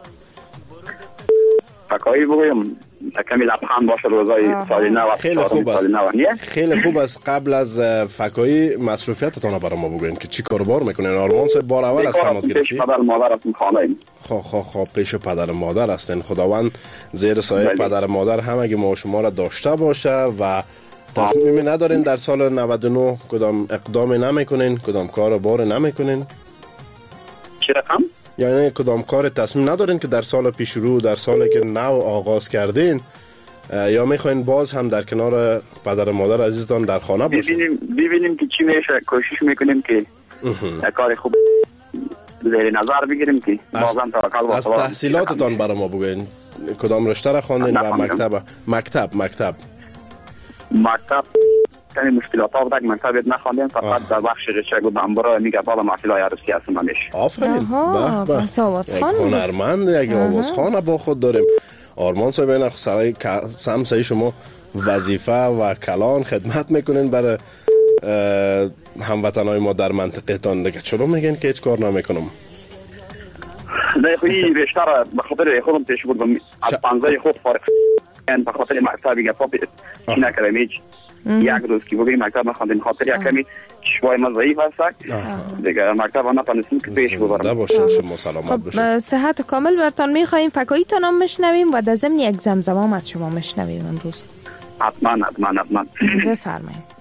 فکایی بگویم کمی لبخند باشه روزای سال نو.
خیلی خوب است. خیلی خوب است. قبل از فکایی مصروفیتتان برای ما بگوین که چی کاربار میکنین. آرمان صاحب بار اول از تماس گرفتی؟
پدر مادر هستم خانه.
خب خب خب پیش پدر مادر هستین. خداوند زیر سایه پدر مادر هم اگه ما شما را داشته باشه و تصمیمی ندارین در سال نود و نه کدام اقدامی نمیکنین، کدام کار بار نمیکنین؟
چی رقم؟
یعنی کدام کار تصمیم ندارین که در سال پیش رو در سالی که نو آغاز کردین یا میخواین باز هم در کنار پدر مادر عزیزتان در خانه باشین؟
ببینیم ببینیم که چی میشه. کوشش میکنیم که کار خوب زیر نظر بگیریم که بازم توکل
از تحصیلاتتان برای ما بگوین. کدام رشته را خواندین و مکتب مکتب مکتب
مکتب کمی مشکلات ها بود که مکتب نخواندیم، فقط در بخش ریشه و بمبرا میگه بالا محصولای عروسی هستم همیشه.
آفرین. به به.
بس آوازخوان.
یک هنرمند، یک آوازخوان با خود داریم. آرمان صاحب این سرای سمسای شما وظیفه و کلان خدمت میکنین برای هموطنای ما در منطقه تان. دیگه چرا میگین که هیچ کار نمیکنم؟
نه خوی رشته را به خاطر خودم پیش بردم از پانزده خود فارغ به خاطر مکتبی گپا چی نکردم هیچ. یک روز که بگیم مکتب نخواندیم خاطر یک کمی چشمای ما ضعیف هست دیگه مکتب نتونستیم که پیش ببرم.
باشین شما سلامت باشین.
صحت کامل برتان میخواییم. فکایی تان هم مشنویم و در ضمن یک زمزمه از شما مشنویم امروز.
حتما حتما حتما
بفرمایید.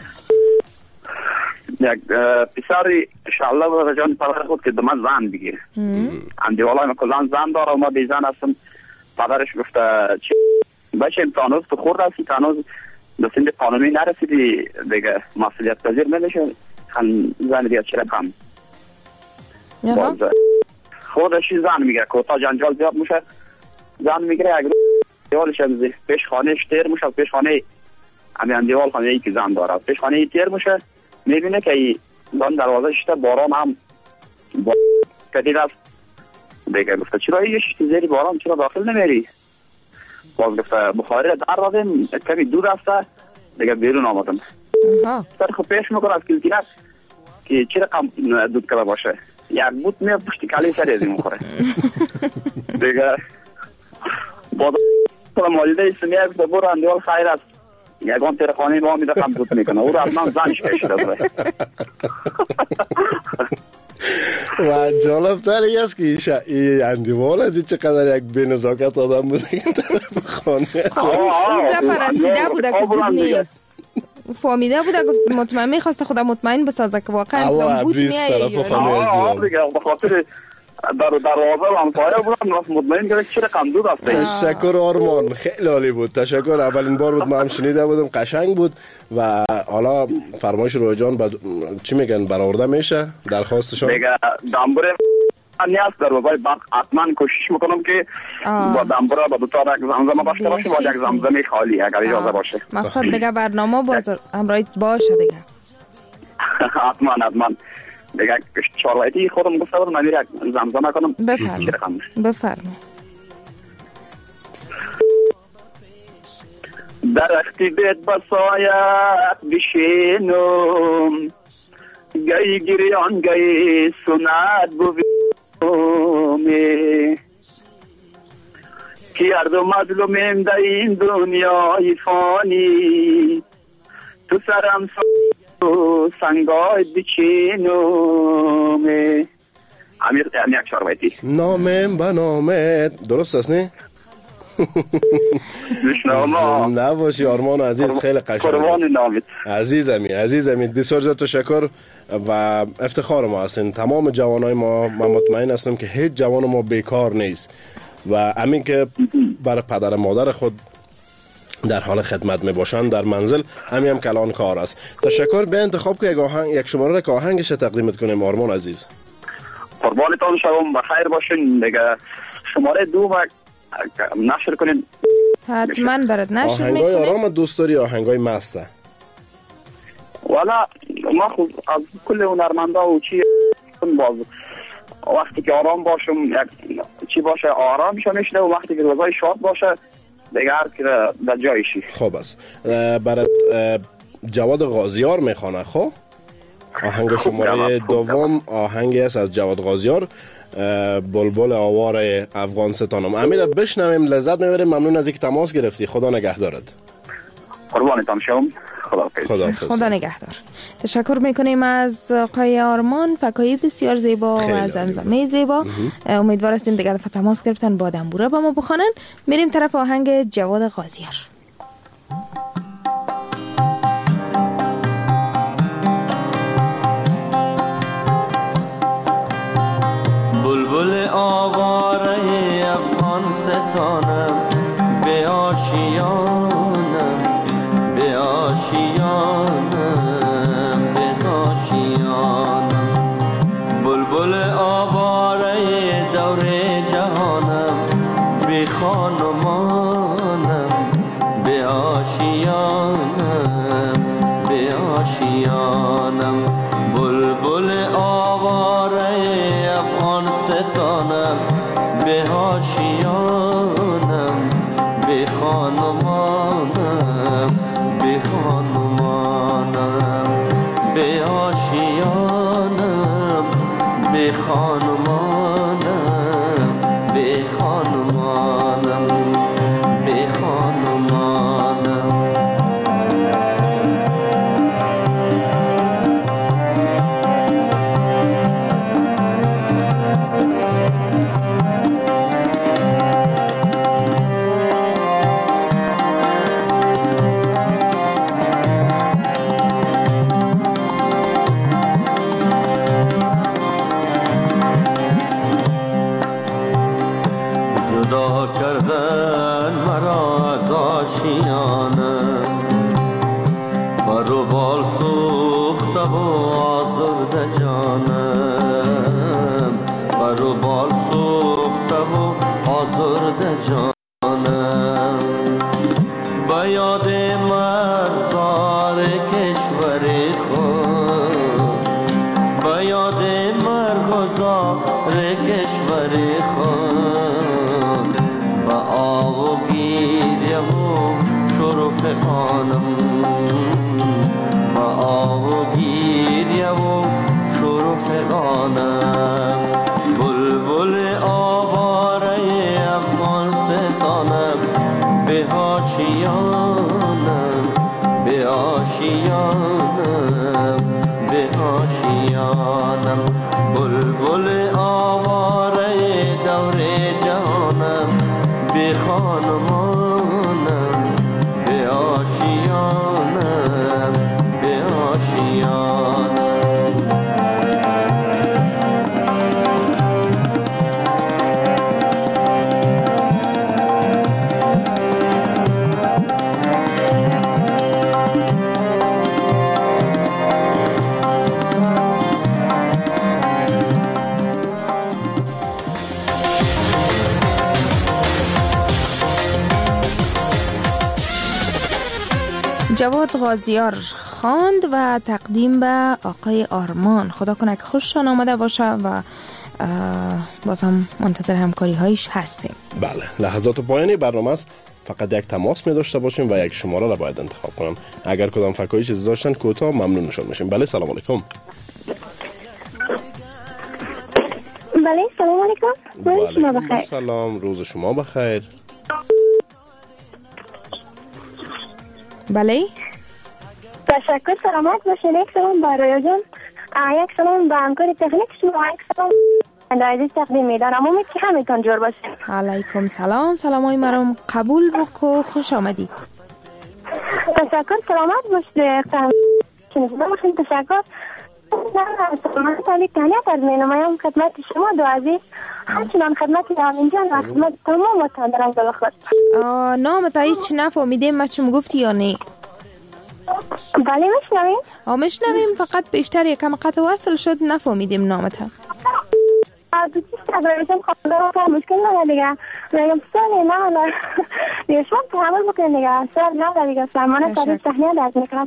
یک پسری انشاءالله به جان پدر خود که دو من زن بگیر اندیوالای ما کلان زن داره و ما بی زن هستم. پدرش گفته بچه امتحانوز تو خورد هستی تانوز دو سند قانونی نرسیدی دیگه مسئولیت پذیر نمیشه خان زن دیگه چه رقم خودش زن میگه که تا جنجال زیاد میشه زن میگه اگر دیوالش از پیش خانهش تیر میشه پیش خانه همین دیوال خانه ای که زن داره پیش خانه ای تیر میشه میبینه که دان دروازه شده باران هم با... کدید است دیگه گفته چرا یه شیطی زیری باران چرا داخل نمیری؟ باز گفته بخاری را در دادیم کمی دور رفته دیگه بیرون آمدم. سر خب پیش میکنه از کلکینت که چی رقم دود کرده باشه یک بود میاد پشتی کلی سر ازی میخوره دیگه باز مالیده سمیه گفته برو اندیوال خیر است یگان تیر خانه با میده قبضت میکنه او را از من زنش کشیده بره.
و جالب تر ای است که این اندیوال از چقدر یک بینزاکت آدم بوده که طرف خانه است.
این گپ رسیده بوده که بود نیست، فهمیده بوده گفت مطمئن میخواسته خودم مطمئن بسازه که واقعا بود نیست
طرف خانه است.
به خاطر در دروازه همسایه بودم مطمئن که چه رقم دود است.
تشکر آرمان، خیلی عالی بود. تشکر. اولین بار بود ما هم شنیده بودم، قشنگ بود و حالا فرمایش روی جان بد... چی میگن برآورده میشه درخواستشون
دیگه دنبوره نیاز داره ولی بعد حتما کوشش میکنم که با دنبوره با دو تا یک زمزمه داشته باشه با یک زمزمه خالی اگر اجازه باشه.
مقصد دیگه برنامه باز همراهیت باشه دیگه.
حتما حتما دیگه چارلایتی خودم گفته بودم من یک زمزمه کنم.
بفرم بفرم.
درختی بیت بسایت بشینم گئی گریان گئی سنت بویمی که هر دو مظلومیم در این دنیای فانی تو سرم سو سنگای بچینم. امیر یک چاربایتی
نامم به نامت درست است نه؟ نباشی آرمان عزیز، خیلی قشنگ. عزیزمی عزیزمی بسیار زیاد تشکر و افتخار ما هستین. تمام جوانای ما، من مطمئن هستم که هیچ جوان ما بیکار نیست و همین که برای پدر مادر خود در حال خدمت می باشند در منزل، همین هم کلان کار است. تشکر. به انتخاب که یک آهنگ یک شماره که آهنگش تقدیمت کنیم آرمان عزیز.
قربانتان شوم، بخیر باشین. دیگه شماره دو و نشر کنین.
حتما برات نشر میکنیم.
آهنگای آرام دوست داری آهنگای مسته؟
والا ما خود از کل هنرمندا و چی باز وقتی که آرام باشم یک چی باشه آرام میشه میشه و وقتی که روزای شاد باشه دیگه هر که در جایشی.
خوب است. برات جواد غازیار میخوانه. خب آهنگ شماره دوم آهنگی است از جواد غازیار، بلبل آوار افغانستانم. امیر بشنویم، لذت میبریم. ممنون از اینکه تماس گرفتی. خدا نگهدارت.
قربانتان شم.
خدا
خدا نگهدار. تشکر میکنیم از آقای آرمان، فکایی بسیار زیبا و زمزمه زیبا. امیدوار هستیم دیگه دفعه تماس گرفتن با دنبوره با ما بخوانن. میریم طرف آهنگ جواد غازیار.
بلبل آواره افغانستانم به آشیانم به آشیانم به آشیانم بلبل آواره دور جهانم به خانمانم به آشیانم به آشیانم بلبل آواره افغانستانم به آشیانم به خانمانم به خانمانم به آشیانم به خانمانم به خانمانم به خانمانم کردن مرا از آشیانم بر و بال سوخته و آزرده جانم بر و بال سوخته و آزرده جانم به یاد مرزار کشور خود به یاد مرغزار کشور خود با آب و گیریه و شرف خانم با آب و گیریه و شرف خانم بلبل آواره افغانستانم به آشیانم
آشیانم به آشیانم بلبل آواره دور جانم به خانمانم به آشیانم به آشیانم
جواد غازیار خواند و تقدیم به آقای آرمان. خدا کنه که خوششان آمده باشه و باز هم منتظر همکاری هایش هستیم.
بله، لحظات پایانی برنامه است. فقط یک تماس می داشته باشیم و یک شماره را باید انتخاب کنم. اگر کدام فکایی چیزی داشتن کوتاه ممنونشان میشیم. بله، سلام علیکم.
بله، سلام علیکم. روز شما بخیر.
سلام، روز شما بخیر.
بله،
تشکر. سلامت باشین. یک سلام با رویا جان، یک سلام با همکار تکنیک شما، یک سلام عزیز تقدیم میدارم. امید که همتون جور باشین.
علیکم سلام. سلامای مرام قبول بکو. خوش آمدی.
تشکر. سلامت باشید. باشین. تشکر. من تالی تهنیت از می نمایم خدمت شما دو عزیز، همچنان خدمت رامین جان و خدمت تمام وطنداران دل خود.
نام تا هیچ نفهمیدیم ما چون گفتی یا نه؟
بله میشنویم.
آه میشنویم، فقط بیشتر یکم قطع وصل شد، نفهمیدیم نامت هم.
دو چیز تقریبا خواهدارم که مشکل نده دیگه. میگم سالی نه نه دیگه شما تحمل بکنید دیگه. سال نه دیگه سلمانه تاریخ تهنیت از میکنم.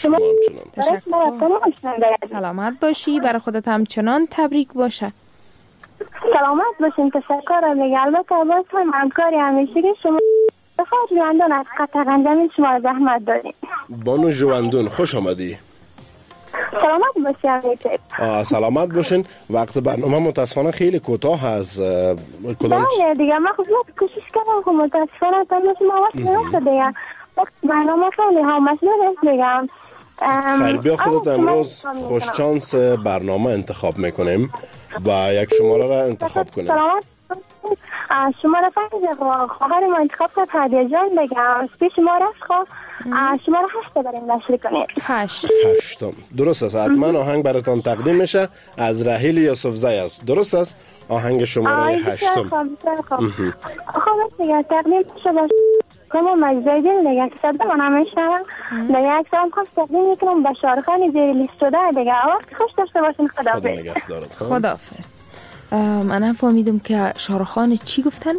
تشکر. سلامت باشی. برای خودت همچنان تبریک باشه.
سلامت باشین. تشکر دیگه. البته باز هم همکاری همیشه که شما بخواه جواندون از قطع غنجمی شما زحمت داریم.
بانو جواندون خوش آمدی.
سلامت باشین.
سلامت باشین. وقت برنامه متاسفانه خیلی کوتاه هست.
کدام نه دیگه ما خود کوشش کردم که متاسفانه تا شما وقت نمیشه دیگه. وقت برنامه خیلی ها مسئله دیگه.
خیر، بیا خودت امروز خوش چانس برنامه انتخاب میکنیم و یک شماره را انتخاب کنیم.
سلامت. شماره پنج خواهر ما انتخاب کرد هدیه جان بگم پیش شماره است. خب شماره هشت بریم نشر کنید.
هشت
هشتم درست است. حتما آهنگ براتان تقدیم میشه از رحیل یوسفزی است. درست است. آهنگ شماره هشتم.
خب دیگه تقدیم میشه باشه کما مجزای دل دیگه که صدا من همیشنم دیگه اکثر هم خواست تقدیم میکنم به شارخانی زیر لیست شده دیگه. وقت خوش داشته باشین. خداحافظ.
خداحافظ. من هم فهمیدم که شارخان چی گفتن؟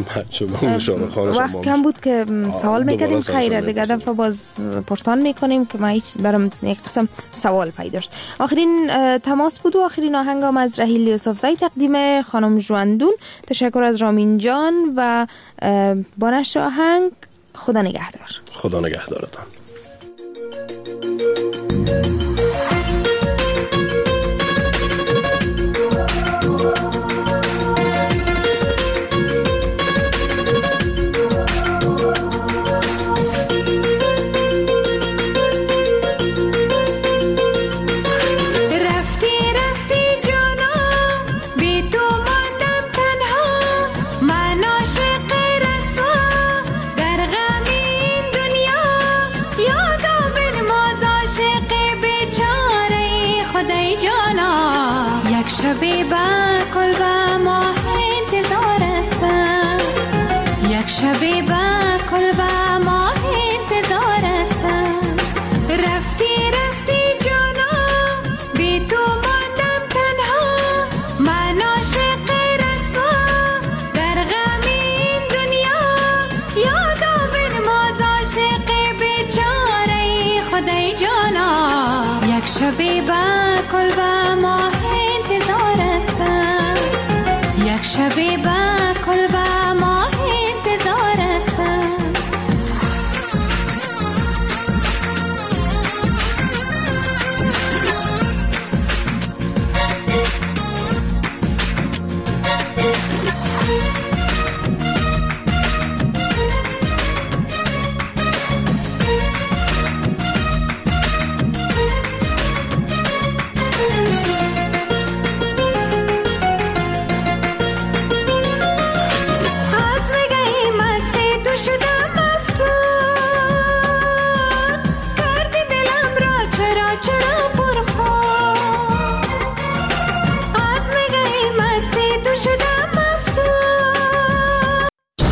وقت کم بود که سوال میکردیم. خیره دیگه دفعه باز پرسان میکنیم که ما هیچ برام یک قسم سوال پیدا شد. آخرین تماس بود و آخرین آهنگ هم از رحیل یوسفزی تقدیم خانم جواندون. تشکر از رامین جان و با نشر آهنگ خدا نگهدار.
خدا نگهدارتان.
شبی با کل با ماه انتظار هستم. یک شبی با کل با ماه انتظار هستم. رفتی رفتی جانا بی تو ماندم تنها. من عاشق رسوا در غم این دنیا. یادم بنواز عاشق بیچاره خدای جانا. یک شبی با کل با ماه یک شبی با